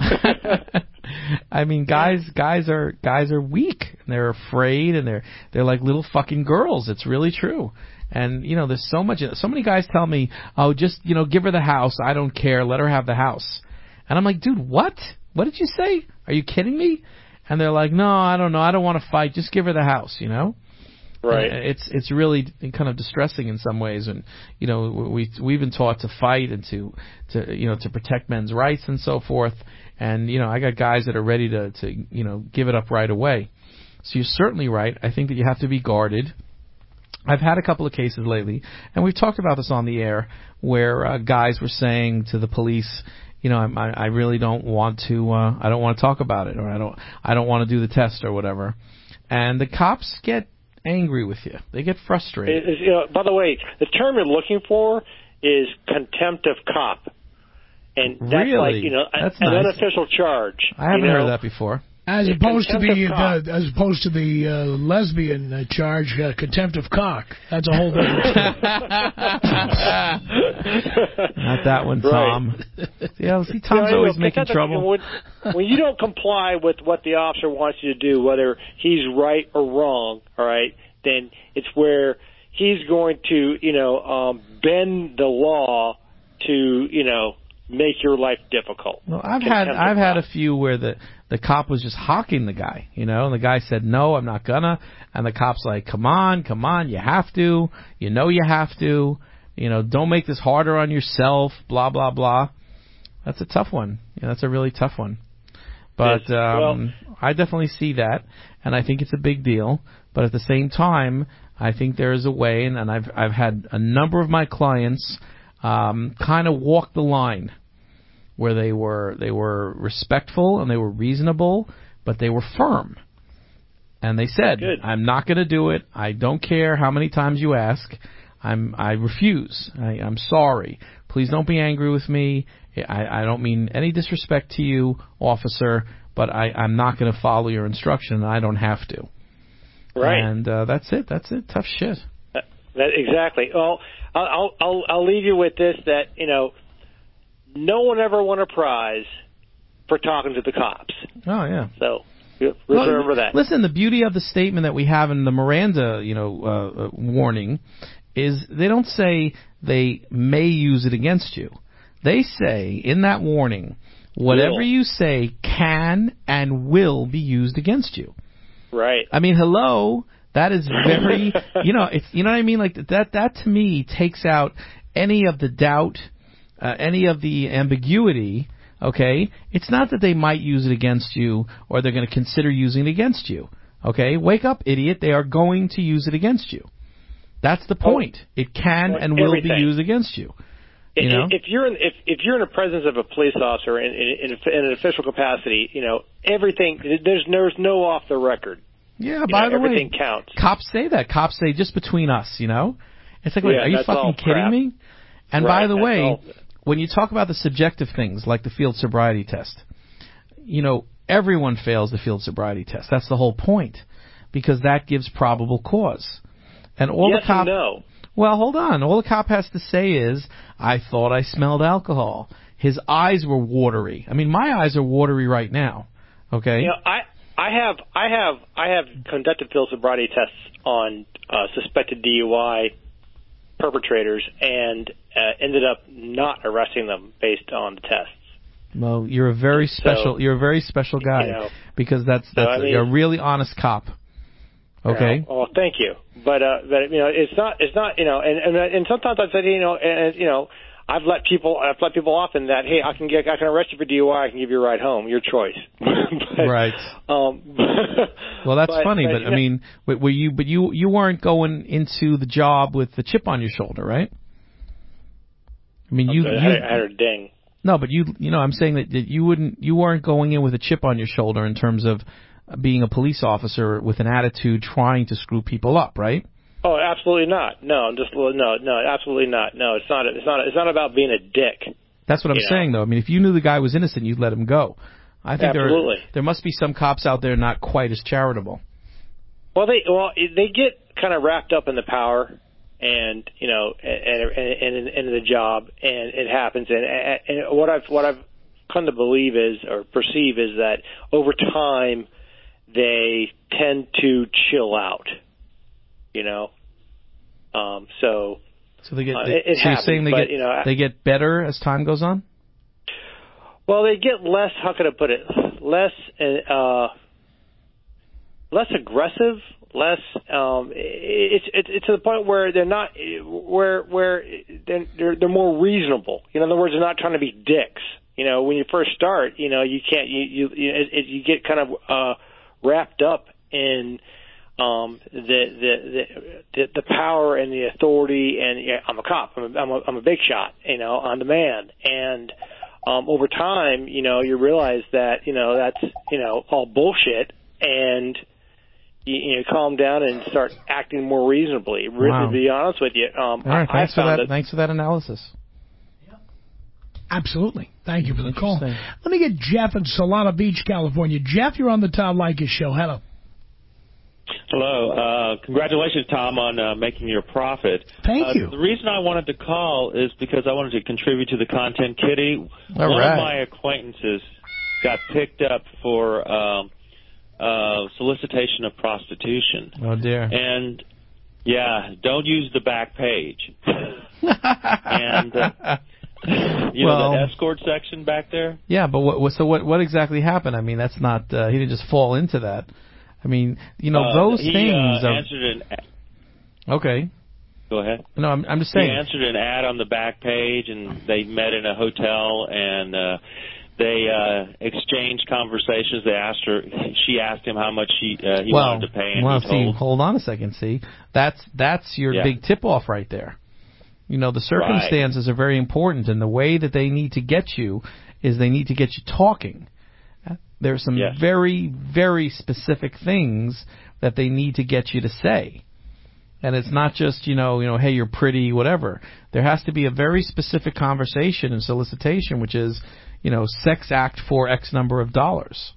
I mean, guys, guys are guys are weak. And they're afraid, and they're they're like little fucking girls. It's really true. And you know, there's so much. So many guys tell me, "Oh, just you know, give her the house. I don't care. Let her have the house." And I'm like, "Dude, what? What did you say? Are you kidding me?" And they're like, "No, I don't know. I don't want to fight. Just give her the house." You know. Right. And it's it's really kind of distressing in some ways, and you know we we've been taught to fight and to to you know to protect men's rights and so forth. And you know I got guys that are ready to to you know give it up right away. So you're certainly right. I think that you have to be guarded. I've had a couple of cases lately, and we've talked about this on the air, where uh, guys were saying to the police, you know, I, I really don't want to, uh, I don't want to talk about it, or I don't, I don't want to do the test or whatever. And the cops get angry with you. They get frustrated. It, you know, by the way, the term you're looking for is contempt of cop. And that's really? like, you know, that's an nice. unofficial charge. I haven't you know? heard that before. As It's opposed to the contempt of uh, as opposed to the uh, lesbian uh, charge, uh, contempt of cock. That's a whole different thing. Not that one, Tom. Right. Yeah, see, Tom's you know, always you know, making trouble. When, when you don't comply with what the officer wants you to do, whether he's right or wrong, all right, then it's where he's going to, you know, um, bend the law to, you know, make your life difficult. Well, I've had I've had a few where the the cop was just hawking the guy, you know, and the guy said, no, I'm not gonna, and the cop's like, come on, come on, you have to, you know you have to, you know, don't make this harder on yourself, blah, blah, blah. That's a tough one. Yeah, that's a really tough one. But um, well, I definitely see that, and I think it's a big deal. But at the same time, I think there is a way, and, and I've I've had a number of my clients um, kind of walk the line, where they were they were respectful and they were reasonable, but they were firm. And they said, Good. I'm not going to do it. I don't care how many times you ask. I'm I refuse. I, I'm sorry. Please don't be angry with me. I, I don't mean any disrespect to you, officer, but I, I'm not going to follow your instruction, and I don't have to. Right. And uh, that's it. That's it. Tough shit. That, that, exactly. Well, I'll, I'll I'll leave you with this, that, you know, no one ever won a prize for talking to the cops. Oh, yeah. So remember well, that. Listen, the beauty of the statement that we have in the Miranda, you know, uh, warning is they don't say they may use it against you. They say in that warning, whatever will. you say can and will be used against you. Right. I mean, hello, that is very, you know, it's you know what I mean? Like that. That to me takes out any of the doubt, uh, any of the ambiguity. Okay, it's not that they might use it against you or they're going to consider using it against you. Okay, wake up, idiot! They are going to use it against you. That's the point. Oh, it can and will everything. be used against you. You if, know? if you're in if, if you're in the presence of a police officer in, in, in an official capacity, you know everything. There's there's no off the record. Yeah, by you know, the everything way, counts. Cops say that. Cops say just between us. You know, it's like, wait, yeah, are you fucking kidding crap. me? And right, by the way, all... when you talk about the subjective things like the field sobriety test, you know, everyone fails the field sobriety test. That's the whole point, because that gives probable cause. And all yes the cop. And no. Well, hold on. All the cop has to say is, I thought I smelled alcohol. His eyes were watery. I mean, my eyes are watery right now. Okay. You know, I I have I have I have conducted field sobriety tests on uh, suspected D U I perpetrators and uh, ended up not arresting them based on the tests. Well, you're a very special. So, you're a very special guy, you know, because that's that's so, I mean, you're a really honest cop. Okay. You know, well, thank you, but uh, but you know, it's not it's not you know, and and, and sometimes I've said you know, and you know, I've let people I've let people off in that, hey, I can get I can arrest you for D U I, I can give you a ride home, your choice. but, right. Um, well, that's but, funny, but, but I mean, were you but you you weren't going into the job with the chip on your shoulder, right? I mean, you, I, you had, I had a ding. No, but you you know, I'm saying that you wouldn't you weren't going in with a chip on your shoulder in terms of being a police officer with an attitude trying to screw people up, right? Oh, absolutely not. No, just no, no, absolutely not. No, it's not. It's not. It's not about being a dick. That's what I'm you saying, know? though. I mean, if you knew the guy was innocent, you'd let him go. I think absolutely. there there must be some cops out there not quite as charitable. Well, they well they get kind of wrapped up in the power, and you know, and and, and, and the job, and it happens. And, and what I've what I've come to believe is or perceive is that over time they tend to chill out. You know, um, so so they get. Uh, they, it, it so happens, you're saying they but, get you know, they get better as time goes on? Well, they get less. How can I put it? Less, uh, less aggressive, less. Um, it's it's it's to the point where they're not where where they're they're, they're more reasonable. In other words, they're not trying to be dicks. You know, when you first start, you know, you can't you you you, it, you get kind of uh, wrapped up in um, the, the the the power and the authority. And yeah, I'm a cop. I'm a, I'm a, I'm a big shot. You know, on demand. And um, over time, you know, you realize that you know that's you know all bullshit. And you, you know, calm down and start acting more reasonably. Really, wow. to be honest with you, um, all right. I, Thanks I for that. that, thanks for that analysis. Absolutely. Thank you for the call. Let me get Jeff in Solana Beach, California. Jeff, you're on the Tom Leykis show. Hello. Hello. Uh, congratulations, Tom, on uh, making your profit. Thank uh, you. The reason I wanted to call is because I wanted to contribute to the content kitty. All One right. of my acquaintances got picked up for um, uh, solicitation of prostitution. Oh, dear. And, yeah, don't use the back page. and... Uh, You well, know that escort section back there? Yeah, but what, so what what exactly happened? I mean, that's not, uh, he didn't just fall into that. I mean, you know, uh, those he, things. Uh, are, answered an okay. Go ahead. No, I'm, I'm just saying. He answered an ad on the back page, and they met in a hotel, and uh, they uh, exchanged conversations. They asked her, she asked him how much she, uh, he well, wanted to pay, and well, he see, told. hold on a second. See, that's that's your Yeah. big tip-off right there. You know, the circumstances right. are very important, and the way that they need to get you is they need to get you talking. There's some yes. very, very specific things that they need to get you to say. And it's not just, you know, you know, hey, you're pretty, whatever. There has to be a very specific conversation in solicitation, which is, you know, sex act for X number of dollars.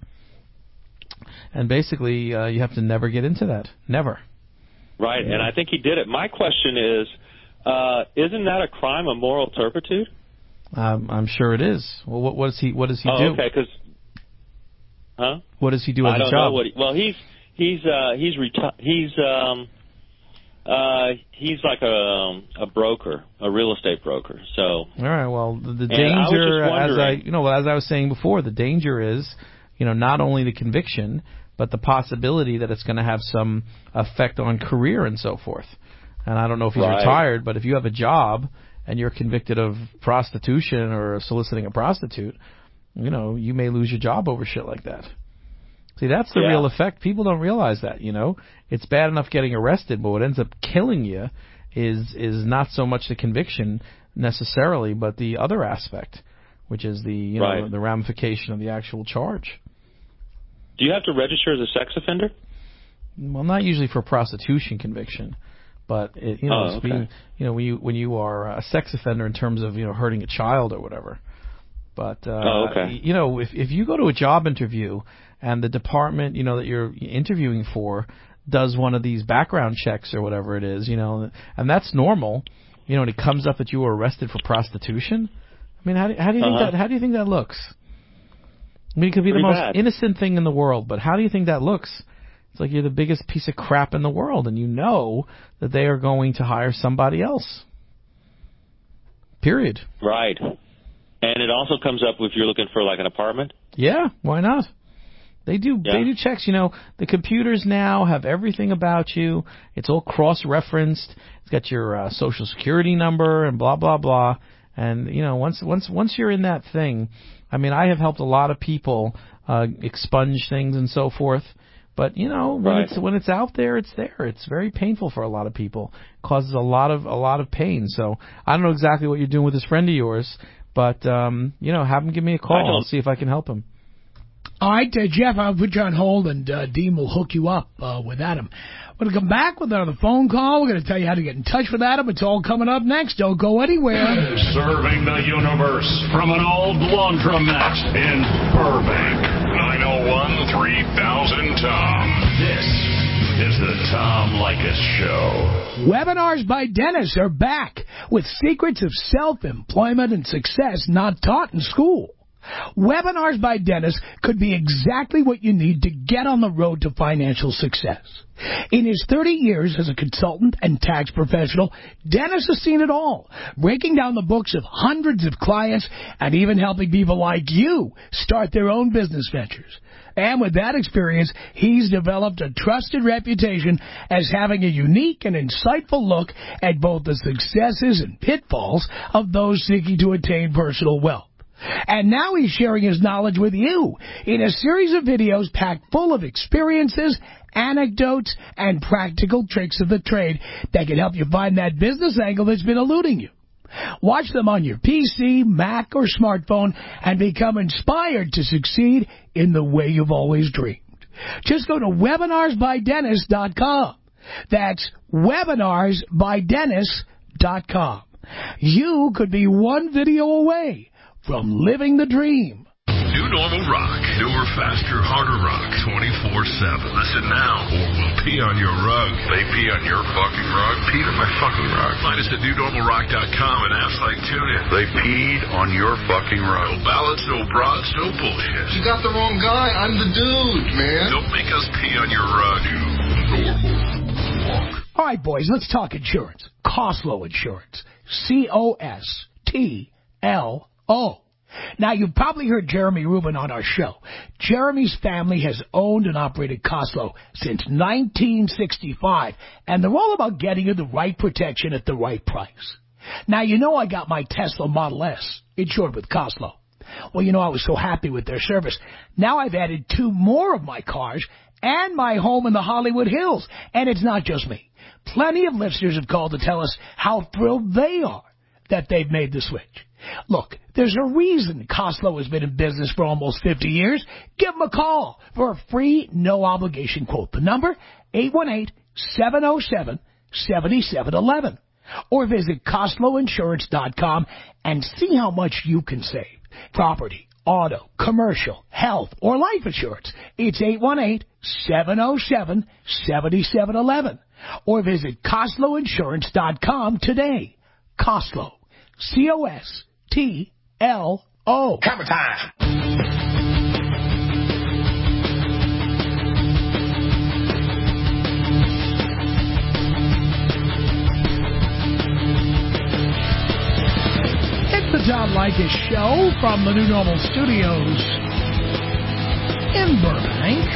And basically, uh, you have to never get into that. Never. Right, yeah. And I think he did it. My question is, Uh, isn't that a crime of moral turpitude? Um, I'm sure it is. Well, what, what does he? What does he oh, do? okay, because, huh? What does he do as I a don't job? know what. He, well, he's he's uh, he's reti- he's um, uh, he's like a a broker, a real estate broker. So. All right. Well, the, the and danger, I as I you know, as I was saying before, the danger is, you know, not only the conviction, but the possibility that it's going to have some effect on career and so forth. And I don't know if he's right. retired, but if you have a job and you're convicted of prostitution or soliciting a prostitute, you know, you may lose your job over shit like that. See, that's the yeah. real effect. People don't realize that, you know. It's bad enough getting arrested, but what ends up killing you is is not so much the conviction necessarily, but the other aspect, which is the, you know, right. the ramification of the actual charge. Do you have to register as a sex offender? Well, not usually for prostitution conviction. But it, you know, oh, it's okay. being, you know, when you when you are a sex offender in terms of, you know, hurting a child or whatever. But uh, oh, okay. you know, if if you go to a job interview and the department, you know, that you're interviewing for does one of these background checks or whatever it is, you know, and that's normal, you know, and it comes up that you were arrested for prostitution. I mean, how do how do you uh-huh. think that how do you think that looks? I mean, it could be Pretty the most bad. innocent thing in the world, but how do you think that looks? It's like you're the biggest piece of crap in the world, and you know that they are going to hire somebody else. Period. Right. And it also comes up if you're looking for, like, an apartment? Yeah, why not? They do yeah. they do checks. You know, the computers now have everything about you. It's all cross-referenced. It's got your uh, social security number and blah, blah, blah. And, you know, once once once you're in that thing, I mean, I have helped a lot of people uh, expunge things and so forth. But, you know, when right. it's when it's out there, it's there. It's very painful for a lot of people. It causes a lot of a lot of pain. So I don't know exactly what you're doing with this friend of yours, but um, you know, have him give me a call. I'll see if I can help him. All right, uh, Jeff, I'll put you on hold, and uh, Dean will hook you up uh, with Adam. We're going to come back with another phone call. We're going to tell you how to get in touch with Adam. It's all coming up next. Don't go anywhere. Serving the universe from an old laundromat in Burbank. nine oh one, three thousand Tom. This is the Tom Leykis Show. Webinars by Dennis are back with secrets of self-employment and success not taught in school. Webinars by Dennis could be exactly what you need to get on the road to financial success. In his thirty years as a consultant and tax professional, Dennis has seen it all, breaking down the books of hundreds of clients and even helping people like you start their own business ventures. And with that experience, he's developed a trusted reputation as having a unique and insightful look at both the successes and pitfalls of those seeking to attain personal wealth. And now he's sharing his knowledge with you in a series of videos packed full of experiences, anecdotes, and practical tricks of the trade that can help you find that business angle that's been eluding you. Watch them on your P C, Mac, or smartphone and become inspired to succeed in the way you've always dreamed. Just go to webinars by dennis dot com. That's webinars by dennis dot com. You could be one video away from living the dream. New Normal Rock. Newer, faster, harder rock. twenty-four seven. Listen now, or we'll pee on your rug. They pee on your fucking rug? Peed on my fucking rug. Find us at new normal rock dot com and apps like TuneIn. They peed on your fucking rug. No ballots, no broads, no bullshit. You got the wrong guy. I'm the dude, man. Don't make us pee on your rug. New Normal Rock. All right, boys, let's talk insurance. Costlow Insurance. C O S T L O. Now, you've probably heard Jeremy Rubin on our show. Jeremy's family has owned and operated Costlow since nineteen sixty-five, and they're all about getting you the right protection at the right price. Now, you know I got my Tesla Model S insured with Costlow. Well, you know, I was so happy with their service. Now I've added two more of my cars and my home in the Hollywood Hills. And it's not just me. Plenty of listeners have called to tell us how thrilled they are that they've made the switch. Look, there's a reason Costlow has been in business for almost fifty years. Give them a call for a free, no-obligation quote. The number, eight one eight, seven oh seven, seven seven one one. Or visit Costlow Insurance dot com and see how much you can save. Property, auto, commercial, health, or life insurance. It's eight one eight, seven oh seven, seven seven one one. Or visit Costlow Insurance dot com today. Costlow. C O S T L O. Hammer time. It's the Tom Leykis Show from the New Normal Studios in Burbank.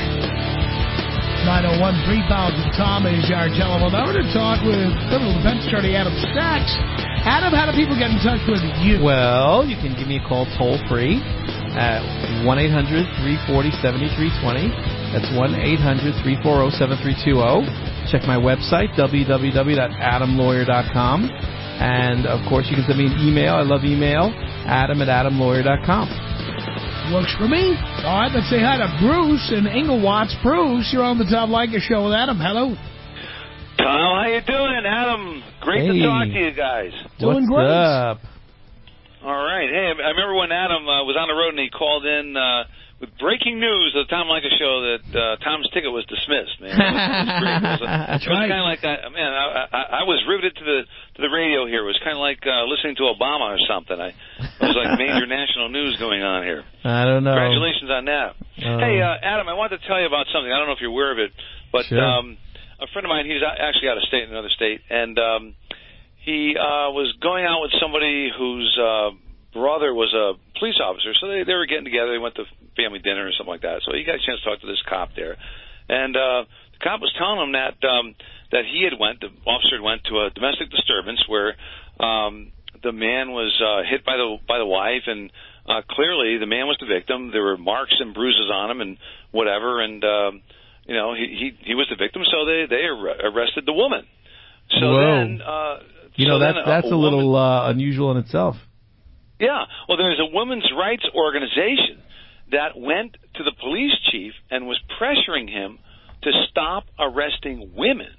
nine oh one, three thousand, Tom is our telephone number to talk with criminal defense attorney Adam Sachs. Adam, how do people get in touch with you? Well, you can give me a call toll-free at one eight hundred, three four zero, seven three two zero. That's one eight hundred, three four zero, seven three two zero. Check my website, w w w dot adam lawyer dot com. And, of course, you can send me an email. I love email, adam at adam lawyer dot com. Works for me. All right, let's say hi to Bruce in Inglewood. Bruce, you're on the Tom Leykis Show with Adam. Hello. Tom, how you doing, Adam? Great hey. to talk to you guys. Doing What's great. up? All right. Hey, I remember when Adam uh, was on the road and he called in uh, with breaking news of the Tom Leykis Show that uh, Tom's ticket was dismissed. Man, that was, that was great. It was, That's it was right. kind of like, uh, man, I, I, I was riveted to the to the radio here. It was kind of like uh, listening to Obama or something. I it was like major national news going on here. I don't know. Congratulations on that. Oh. Hey, uh, Adam, I wanted to tell you about something. I don't know if you're aware of it, but. Sure. Um, A friend of mine, he's actually out of state, in another state, and um, he uh, was going out with somebody whose uh, brother was a police officer. So they, they were getting together. They went to family dinner or something like that. So he got a chance to talk to this cop there. And uh, the cop was telling him that um, that he had went, the officer had went to a domestic disturbance where um, the man was uh, hit by the by the wife, and uh, clearly the man was the victim. There were marks and bruises on him and whatever, and... Um, You know, he, he he was the victim, so they they arrested the woman. So Whoa. then, uh, you so know, then that's, a, that's a, a little woman, uh, unusual in itself. Yeah. Well, there's a women's rights organization that went to the police chief and was pressuring him to stop arresting women.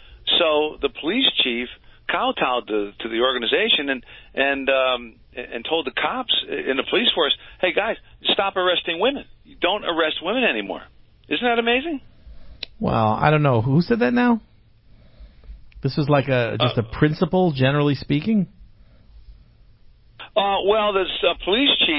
So the police chief kowtowed to, to the organization and and um, and told the cops in the police force, "Hey guys, stop arresting women. You don't arrest women anymore." Isn't that amazing? Well, I don't know. Who said that now? This was like a just uh, a principle, generally speaking? Uh, well, this uh, police chief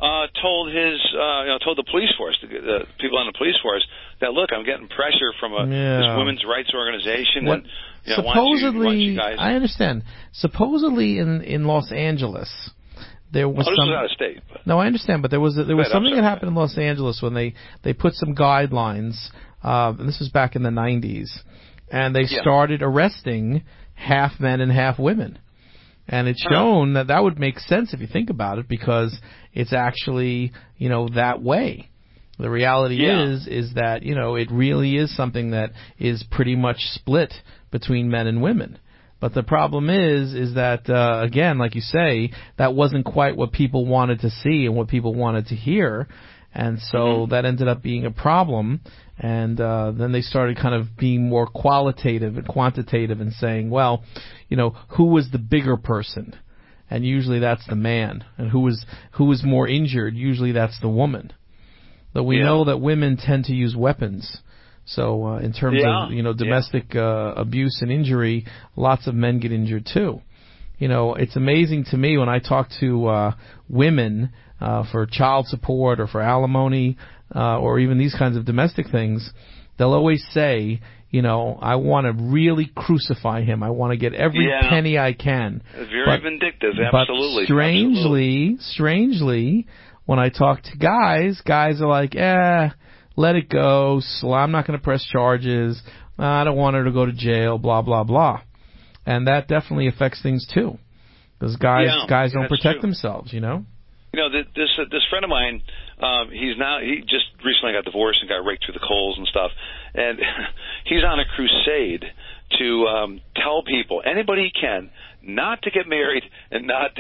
uh, told his, uh, you know, told the police force, the, the people on the police force, that look, I'm getting pressure from a yeah. this women's rights organization. What, and you know, supposedly, why don't you, why don't you guys... I understand. Supposedly in in Los Angeles, there was oh, this some. was out of state. But... No, I understand, but there was a, there was Wait, something sorry, that happened in Los Angeles when they they put some guidelines. Uh, and this was back in the nineties, and they yeah. started arresting half men and half women. And it's shown that that would make sense if you think about it, because it's actually, you know, that way. The reality yeah. is, is that, you know, it really is something that is pretty much split between men and women. But the problem is, is that, uh, again, like you say, that wasn't quite what people wanted to see and what people wanted to hear. And so mm-hmm. that ended up being a problem. And uh, then they started kind of being more qualitative and quantitative and saying, well, you know, who was the bigger person? And usually that's the man. And who was who was more injured? Usually that's the woman. But we yeah. know that women tend to use weapons. So uh, in terms yeah. of, you know, domestic yeah. uh, abuse and injury, lots of men get injured too. You know, it's amazing to me when I talk to uh, women uh, for child support or for alimony uh, or even these kinds of domestic things, they'll always say, you know, I want to really crucify him. I want to get every yeah. penny I can. It's very but, vindictive, absolutely. But strangely, absolutely. strangely, when I talk to guys, guys are like, eh, let it go. So I'm not going to press charges. I don't want her to go to jail, blah, blah, blah. And that definitely affects things too, because guys yeah, guys don't protect true. themselves, you know. You know, this uh, this friend of mine, um, he's now he just recently got divorced and got raked through the coals and stuff, and he's on a crusade to um, tell people, anybody he can, not to get married and not. To,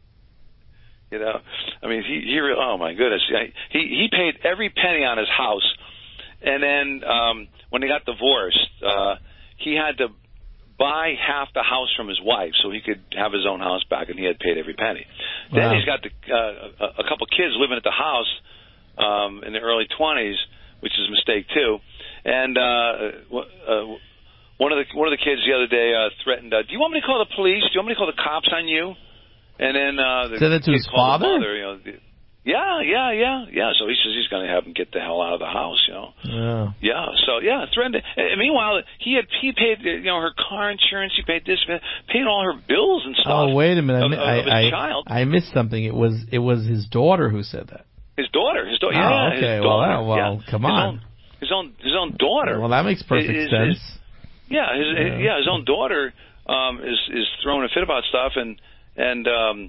you know, I mean, he he oh my goodness, he he paid every penny on his house, and then um, when he got divorced, uh, he had to buy half the house from his wife so he could have his own house back, and he had paid every penny. Wow. Then he's got the, uh, a, a couple kids living at the house um, in the early twenties, which is a mistake too. And uh, uh, one of the one of the kids the other day uh, threatened, uh, "Do you want me to call the police? Do you want me to call the cops on you?" And then uh, the said it to his father. Mother, you know, the, Yeah, yeah, yeah, yeah. So he says he's going to have him get the hell out of the house, you know. Yeah. Yeah. So yeah, threatened. And meanwhile, he had he paid you know her car insurance. He paid this, paid all her bills and stuff. Oh wait a minute, of, I of his I, child. I missed something. It was it was his daughter who said that. His daughter. His daughter. Oh, yeah. okay. His Well, daughter. that, well, yeah. come his on. Own, his own his own daughter. Well, that makes perfect is, sense. Is, yeah. His yeah. yeah. His own daughter um, is is throwing a fit about stuff and and. um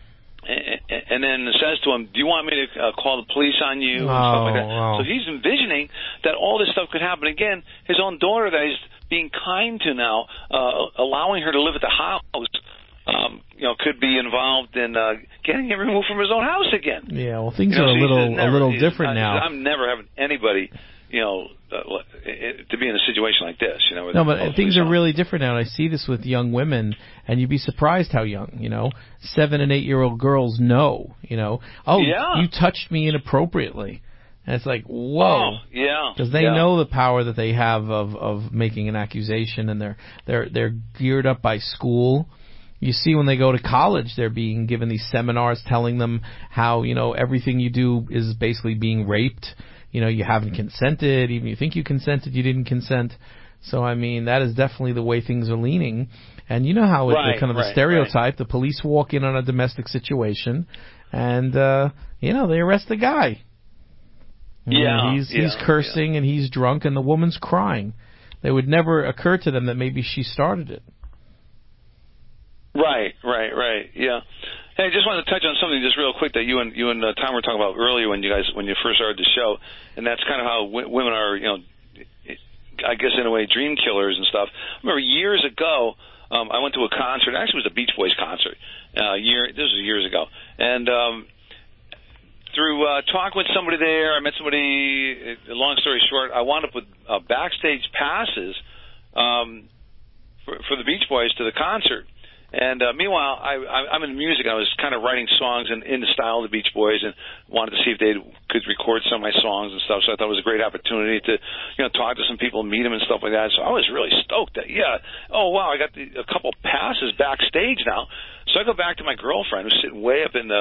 And then says to him, "Do you want me to uh, call the police on you?" and oh, stuff like that. Oh. So he's envisioning that all this stuff could happen again. His own daughter that he's being kind to now, uh, allowing her to live at the house, um, you know, could be involved in uh, getting him removed from his own house again. Yeah, well, things you know, are a so little never, a little different I, now. I'm never having anybody, you know, uh, to be in a situation like this. You know, no, but things are on. really different now. And I see this with young women, and you'd be surprised how young, you know, seven and eight year old girls know, you know, oh, yeah. you touched me inappropriately. And it's like, whoa, oh, yeah, because they yeah. know the power that they have of of making an accusation, and they're they're they're geared up by school. You see, when they go to college, they're being given these seminars telling them how, you know, everything you do is basically being raped. You know, you haven't consented. Even you think you consented, you didn't consent. So, I mean, that is definitely the way things are leaning. And you know how it's right, kind of right, the stereotype. Right. The police walk in on a domestic situation, and, uh, you know, they arrest the guy. Yeah, and he's yeah, he's cursing, yeah. and he's drunk, and the woman's crying. It would never occur to them that maybe she started it. Right, right, right. Yeah. Hey, I just wanted to touch on something just real quick that you and you and uh, Tom were talking about earlier when you guys when you first started the show, and that's kind of how w- women are, you know, I guess in a way, dream killers and stuff. I remember years ago, um, I went to a concert. Actually, it was a Beach Boys concert. Uh, year this was years ago, and um, through uh, talking with somebody there, I met somebody. Long story short, I wound up with uh, backstage passes um, for, for the Beach Boys to the concert. And uh, meanwhile, I, I, I'm in music. I was kind of writing songs in, in the style of the Beach Boys, and wanted to see if they could record some of my songs and stuff. So I thought it was a great opportunity to, you know, talk to some people, meet them, and stuff like that. So I was really stoked that, yeah, oh wow, I got the, a couple passes backstage now. So I go back to my girlfriend, who's sitting way up in the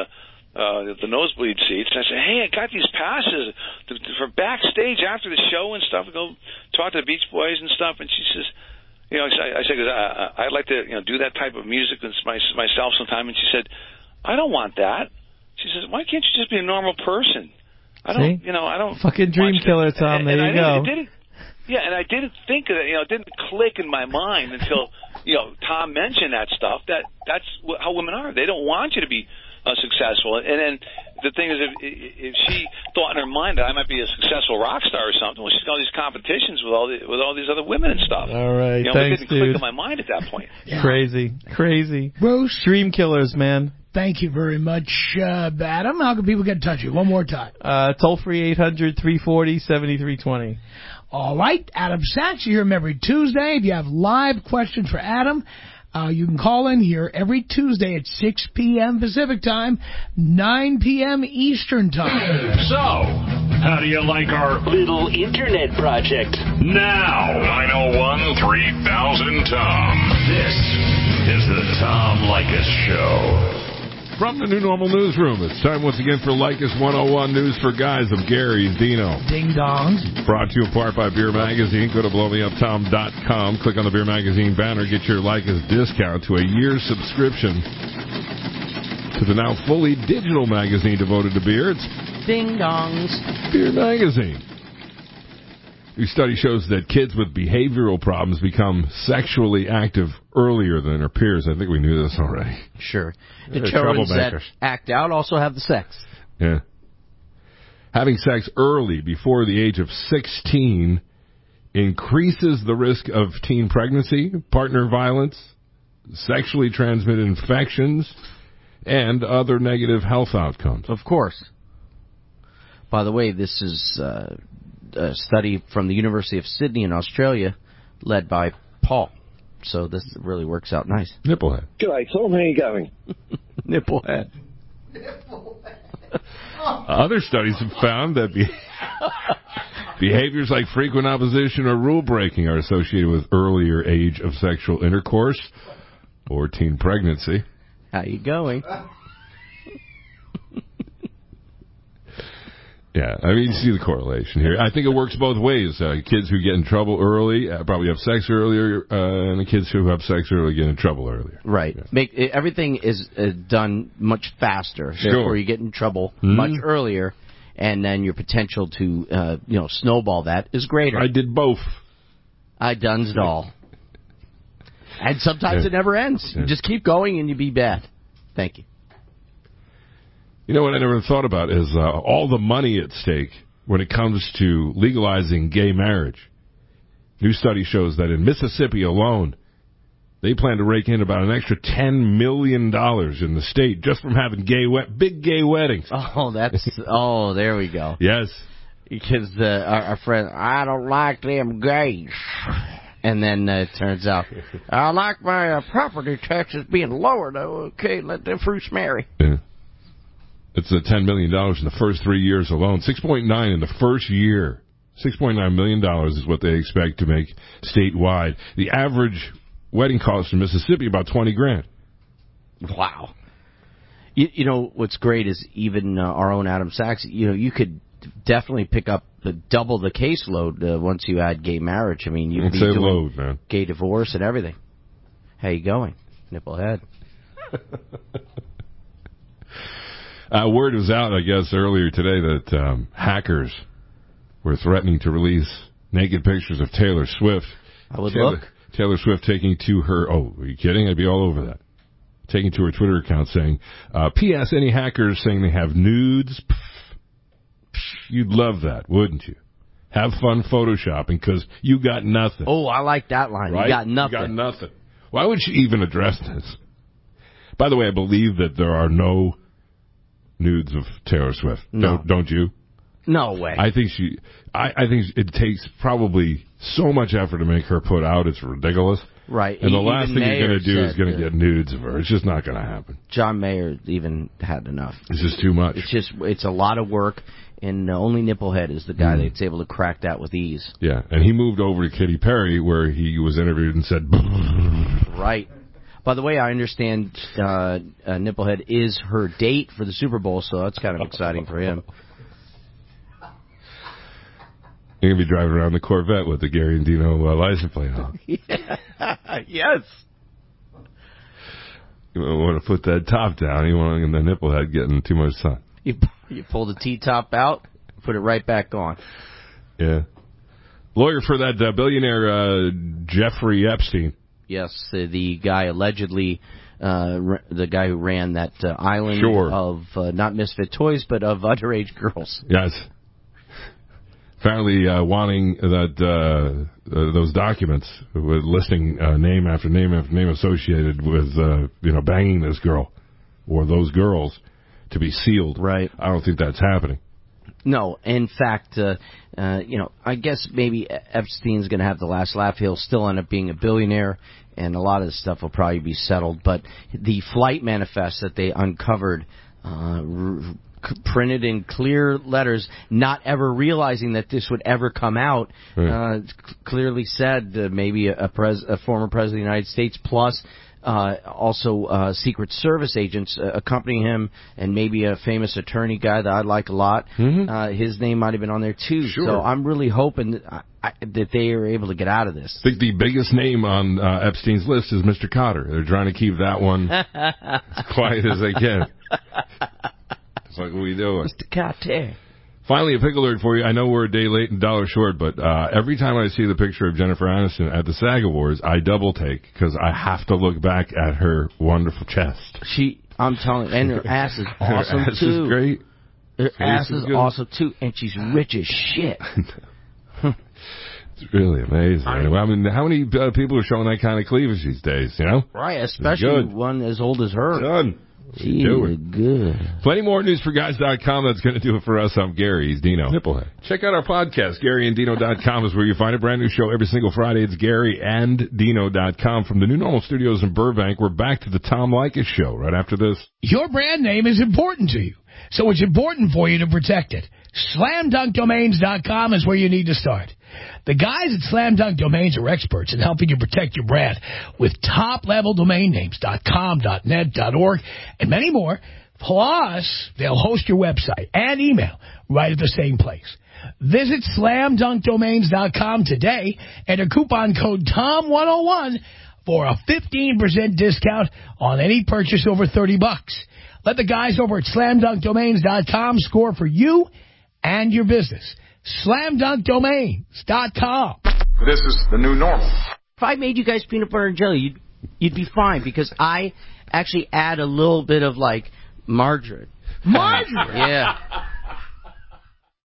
uh, the nosebleed seats. And I said, hey, I got these passes to, to, for backstage after the show and stuff. Go talk to the Beach Boys and stuff. And she says, you know, I, I said, cause I, I'd like to, you know, do that type of music my, myself sometime. And she said, I don't want that. She says, why can't you just be a normal person? I don't, See? you know, I don't. Fucking dream killer, Tom. And, there and you I go. Didn't, it didn't, yeah, and I didn't think of it. You know, it didn't click in my mind until, you know, Tom mentioned that stuff. That that's how women are. They don't want you to be uh, successful. And then the thing is, if, if she thought in her mind that I might be a successful rock star or something, well, she's got all these competitions with all the, with all these other women and stuff. All right, you know, thanks, it didn't dude. click in my mind at that point. Yeah. Crazy, crazy. Bruce, dream killers, man. Thank you very much, uh, Adam. How can people get in touch with you? One more time. Uh, toll free eight hundred, three forty, seventy-three twenty. All right. Adam Sachs, you hear him every Tuesday. If you have live questions for Adam, uh, you can call in here every Tuesday at six p.m. Pacific Time, nine p.m. Eastern Time. So, how do you like our little internet project? Now, nine oh one, three thousand Tom. This is the Tom Leykis Show. From the New Normal Newsroom, it's time once again for Leykis one oh one News for Guys. I'm Gary Dino. Ding dong. Brought to you in part by Beer Magazine. Go to blow me up tom dot com. Click on the Beer Magazine banner. Get your Leykis discount to a year's subscription to the now fully digital magazine devoted to beer. It's Ding dongs. Beer Magazine. New study shows that kids with behavioral problems become sexually active earlier than their peers. I think we knew this already. Sure. The They're children that troublemakers. act out also have the sex. Yeah. Having sex early, before the age of sixteen, increases the risk of teen pregnancy, partner violence, sexually transmitted infections, and other negative health outcomes. Of course. By the way, this is uh, a study from the University of Sydney in Australia, led by Paul. So this really works out nice. Nipplehead. G'day, Tom. How you going? Nipplehead. Other studies have found that be- behaviors like frequent opposition or rule breaking are associated with earlier age of sexual intercourse or teen pregnancy. How you going? Yeah, I mean, you see the correlation here. I think it works both ways. Uh, kids who get in trouble early uh, probably have sex earlier, uh, and the kids who have sex early get in trouble earlier. Right. Yeah. Make everything is uh, done much faster. Sure. Therefore, you get in trouble mm-hmm. much earlier, and then your potential to, uh, you know, snowball that is greater. I did both. I done it all. And sometimes yeah. it never ends. Yeah. You just keep going, and you be bad. Thank you. You know what I never thought about is uh, all the money at stake when it comes to legalizing gay marriage. New study shows that in Mississippi alone, they plan to rake in about an extra ten million dollars in the state just from having gay we- big gay weddings. Oh, that's oh, there we go. Yes, because the our, our friend, I don't like them gays. And then uh, it turns out, I like my uh, property taxes being lower, though. Okay, let them fruits marry. Yeah. It's uh, ten million dollars in the first three years alone. six point nine in the first year. six point nine million dollars is what they expect to make statewide. The average wedding cost in Mississippi, about twenty grand. Wow. You, you know, what's great is even uh, our own Adam Sachs, you know, you could definitely pick up the, double the caseload uh, once you add gay marriage. I mean, you could be doing load, man. Gay divorce and everything. How you going? Nipplehead. Uh, word was out, I guess, earlier today that um, hackers were threatening to release naked pictures of Taylor Swift. I would Taylor, look. Taylor Swift taking to her, oh, are you kidding? I'd be all over that. Taking to her Twitter account saying, uh, P S any hackers saying they have nudes? Pff, pff, you'd love that, wouldn't you? Have fun photoshopping because you got nothing. Oh, I like that line. Right? You got nothing. You got nothing. Why would she even address this? By the way, I believe that there are no nudes of Taylor Swift. No. Don't, don't you? No way. I think she. I, I think it takes probably so much effort to make her put out. It's ridiculous. Right. And the even last thing Mayer you're going to do is going to uh, get nudes of her. It's just not going to happen. John Mayer even had enough. It's just too much. It's just it's a lot of work, and uh, only Nipplehead is the guy Mm. that's able to crack that with ease. Yeah, and he moved over to Katy Perry where he was interviewed and said, right. By the way, I understand uh, uh, Nipplehead is her date for the Super Bowl, so that's kind of exciting for him. You're going to be driving around the Corvette with the Gary and Dino uh, license plate on. Yeah. Yes. You want to put that top down. You want the Nipplehead getting too much sun. You, you pull the T-top out, put it right back on. Yeah. Lawyer for that uh, billionaire uh, Jeffrey Epstein. Yes, uh, the guy allegedly, uh, r- the guy who ran that uh, island sure. of uh, not misfit toys, but of underage girls. Yes. Apparently uh, wanting that uh, uh, those documents with listing uh, name after name after name associated with uh, you know banging this girl or those girls to be sealed. Right. I don't think that's happening. No, in fact, uh, uh, you know, I guess maybe Epstein's going to have the last laugh. He'll still end up being a billionaire, and a lot of this stuff will probably be settled. But the flight manifest that they uncovered, uh, r- printed in clear letters, not ever realizing that this would ever come out, right. uh, clearly said uh, maybe a, a, pres- a former president of the United States plus Uh, also, uh, Secret Service agents uh, accompanying him, and maybe a famous attorney guy that I like a lot. Mm-hmm. Uh, his name might have been on there too. Sure. So I'm really hoping that, I, I, that they are able to get out of this. I think the biggest name on uh, Epstein's list is Mister Cotter. They're trying to keep that one as quiet as they can. It's like, what are we doing? Mister Cotter. Finally, a pick alert for you. I know we're a day late and dollar short, but uh, every time I see the picture of Jennifer Aniston at the SAG Awards, I double take because I have to look back at her wonderful chest. She, I'm telling you, and her ass is awesome her ass too. Is great. Her Face ass is, is good. awesome too, and she's rich as shit. It's really amazing. I mean, I mean how many uh, people are showing that kind of cleavage these days? You know, right? Especially one as old as her. Done. She is good. Plenty more news for guys dot com. That's going to do it for us. I'm Gary. He's Dino. Nipplehead. Check out our podcast. Gary and Dino dot com is where you find a brand new show every single Friday. It's Gary and Dino dot com. From the New Normal Studios in Burbank, we're back to the Tom Leykis Show right after this. Your brand name is important to you, so it's important for you to protect it. Slam Dunk Domains dot com is where you need to start. The guys at Slam Dunk Domains are experts in helping you protect your brand with top-level domain names .com, .net, .org, and many more. Plus, they'll host your website and email right at the same place. Visit Slam Dunk Domains dot com today, enter coupon code Tom one oh one for a fifteen percent discount on any purchase over thirty bucks. Let the guys over at Slam Dunk Domains dot com score for you and your business. Slam Dunk Domains dot com. This is the new normal. If I made you guys peanut butter and jelly, you'd, you'd be fine, because I actually add a little bit of, like, margarine. Margarine? Yeah.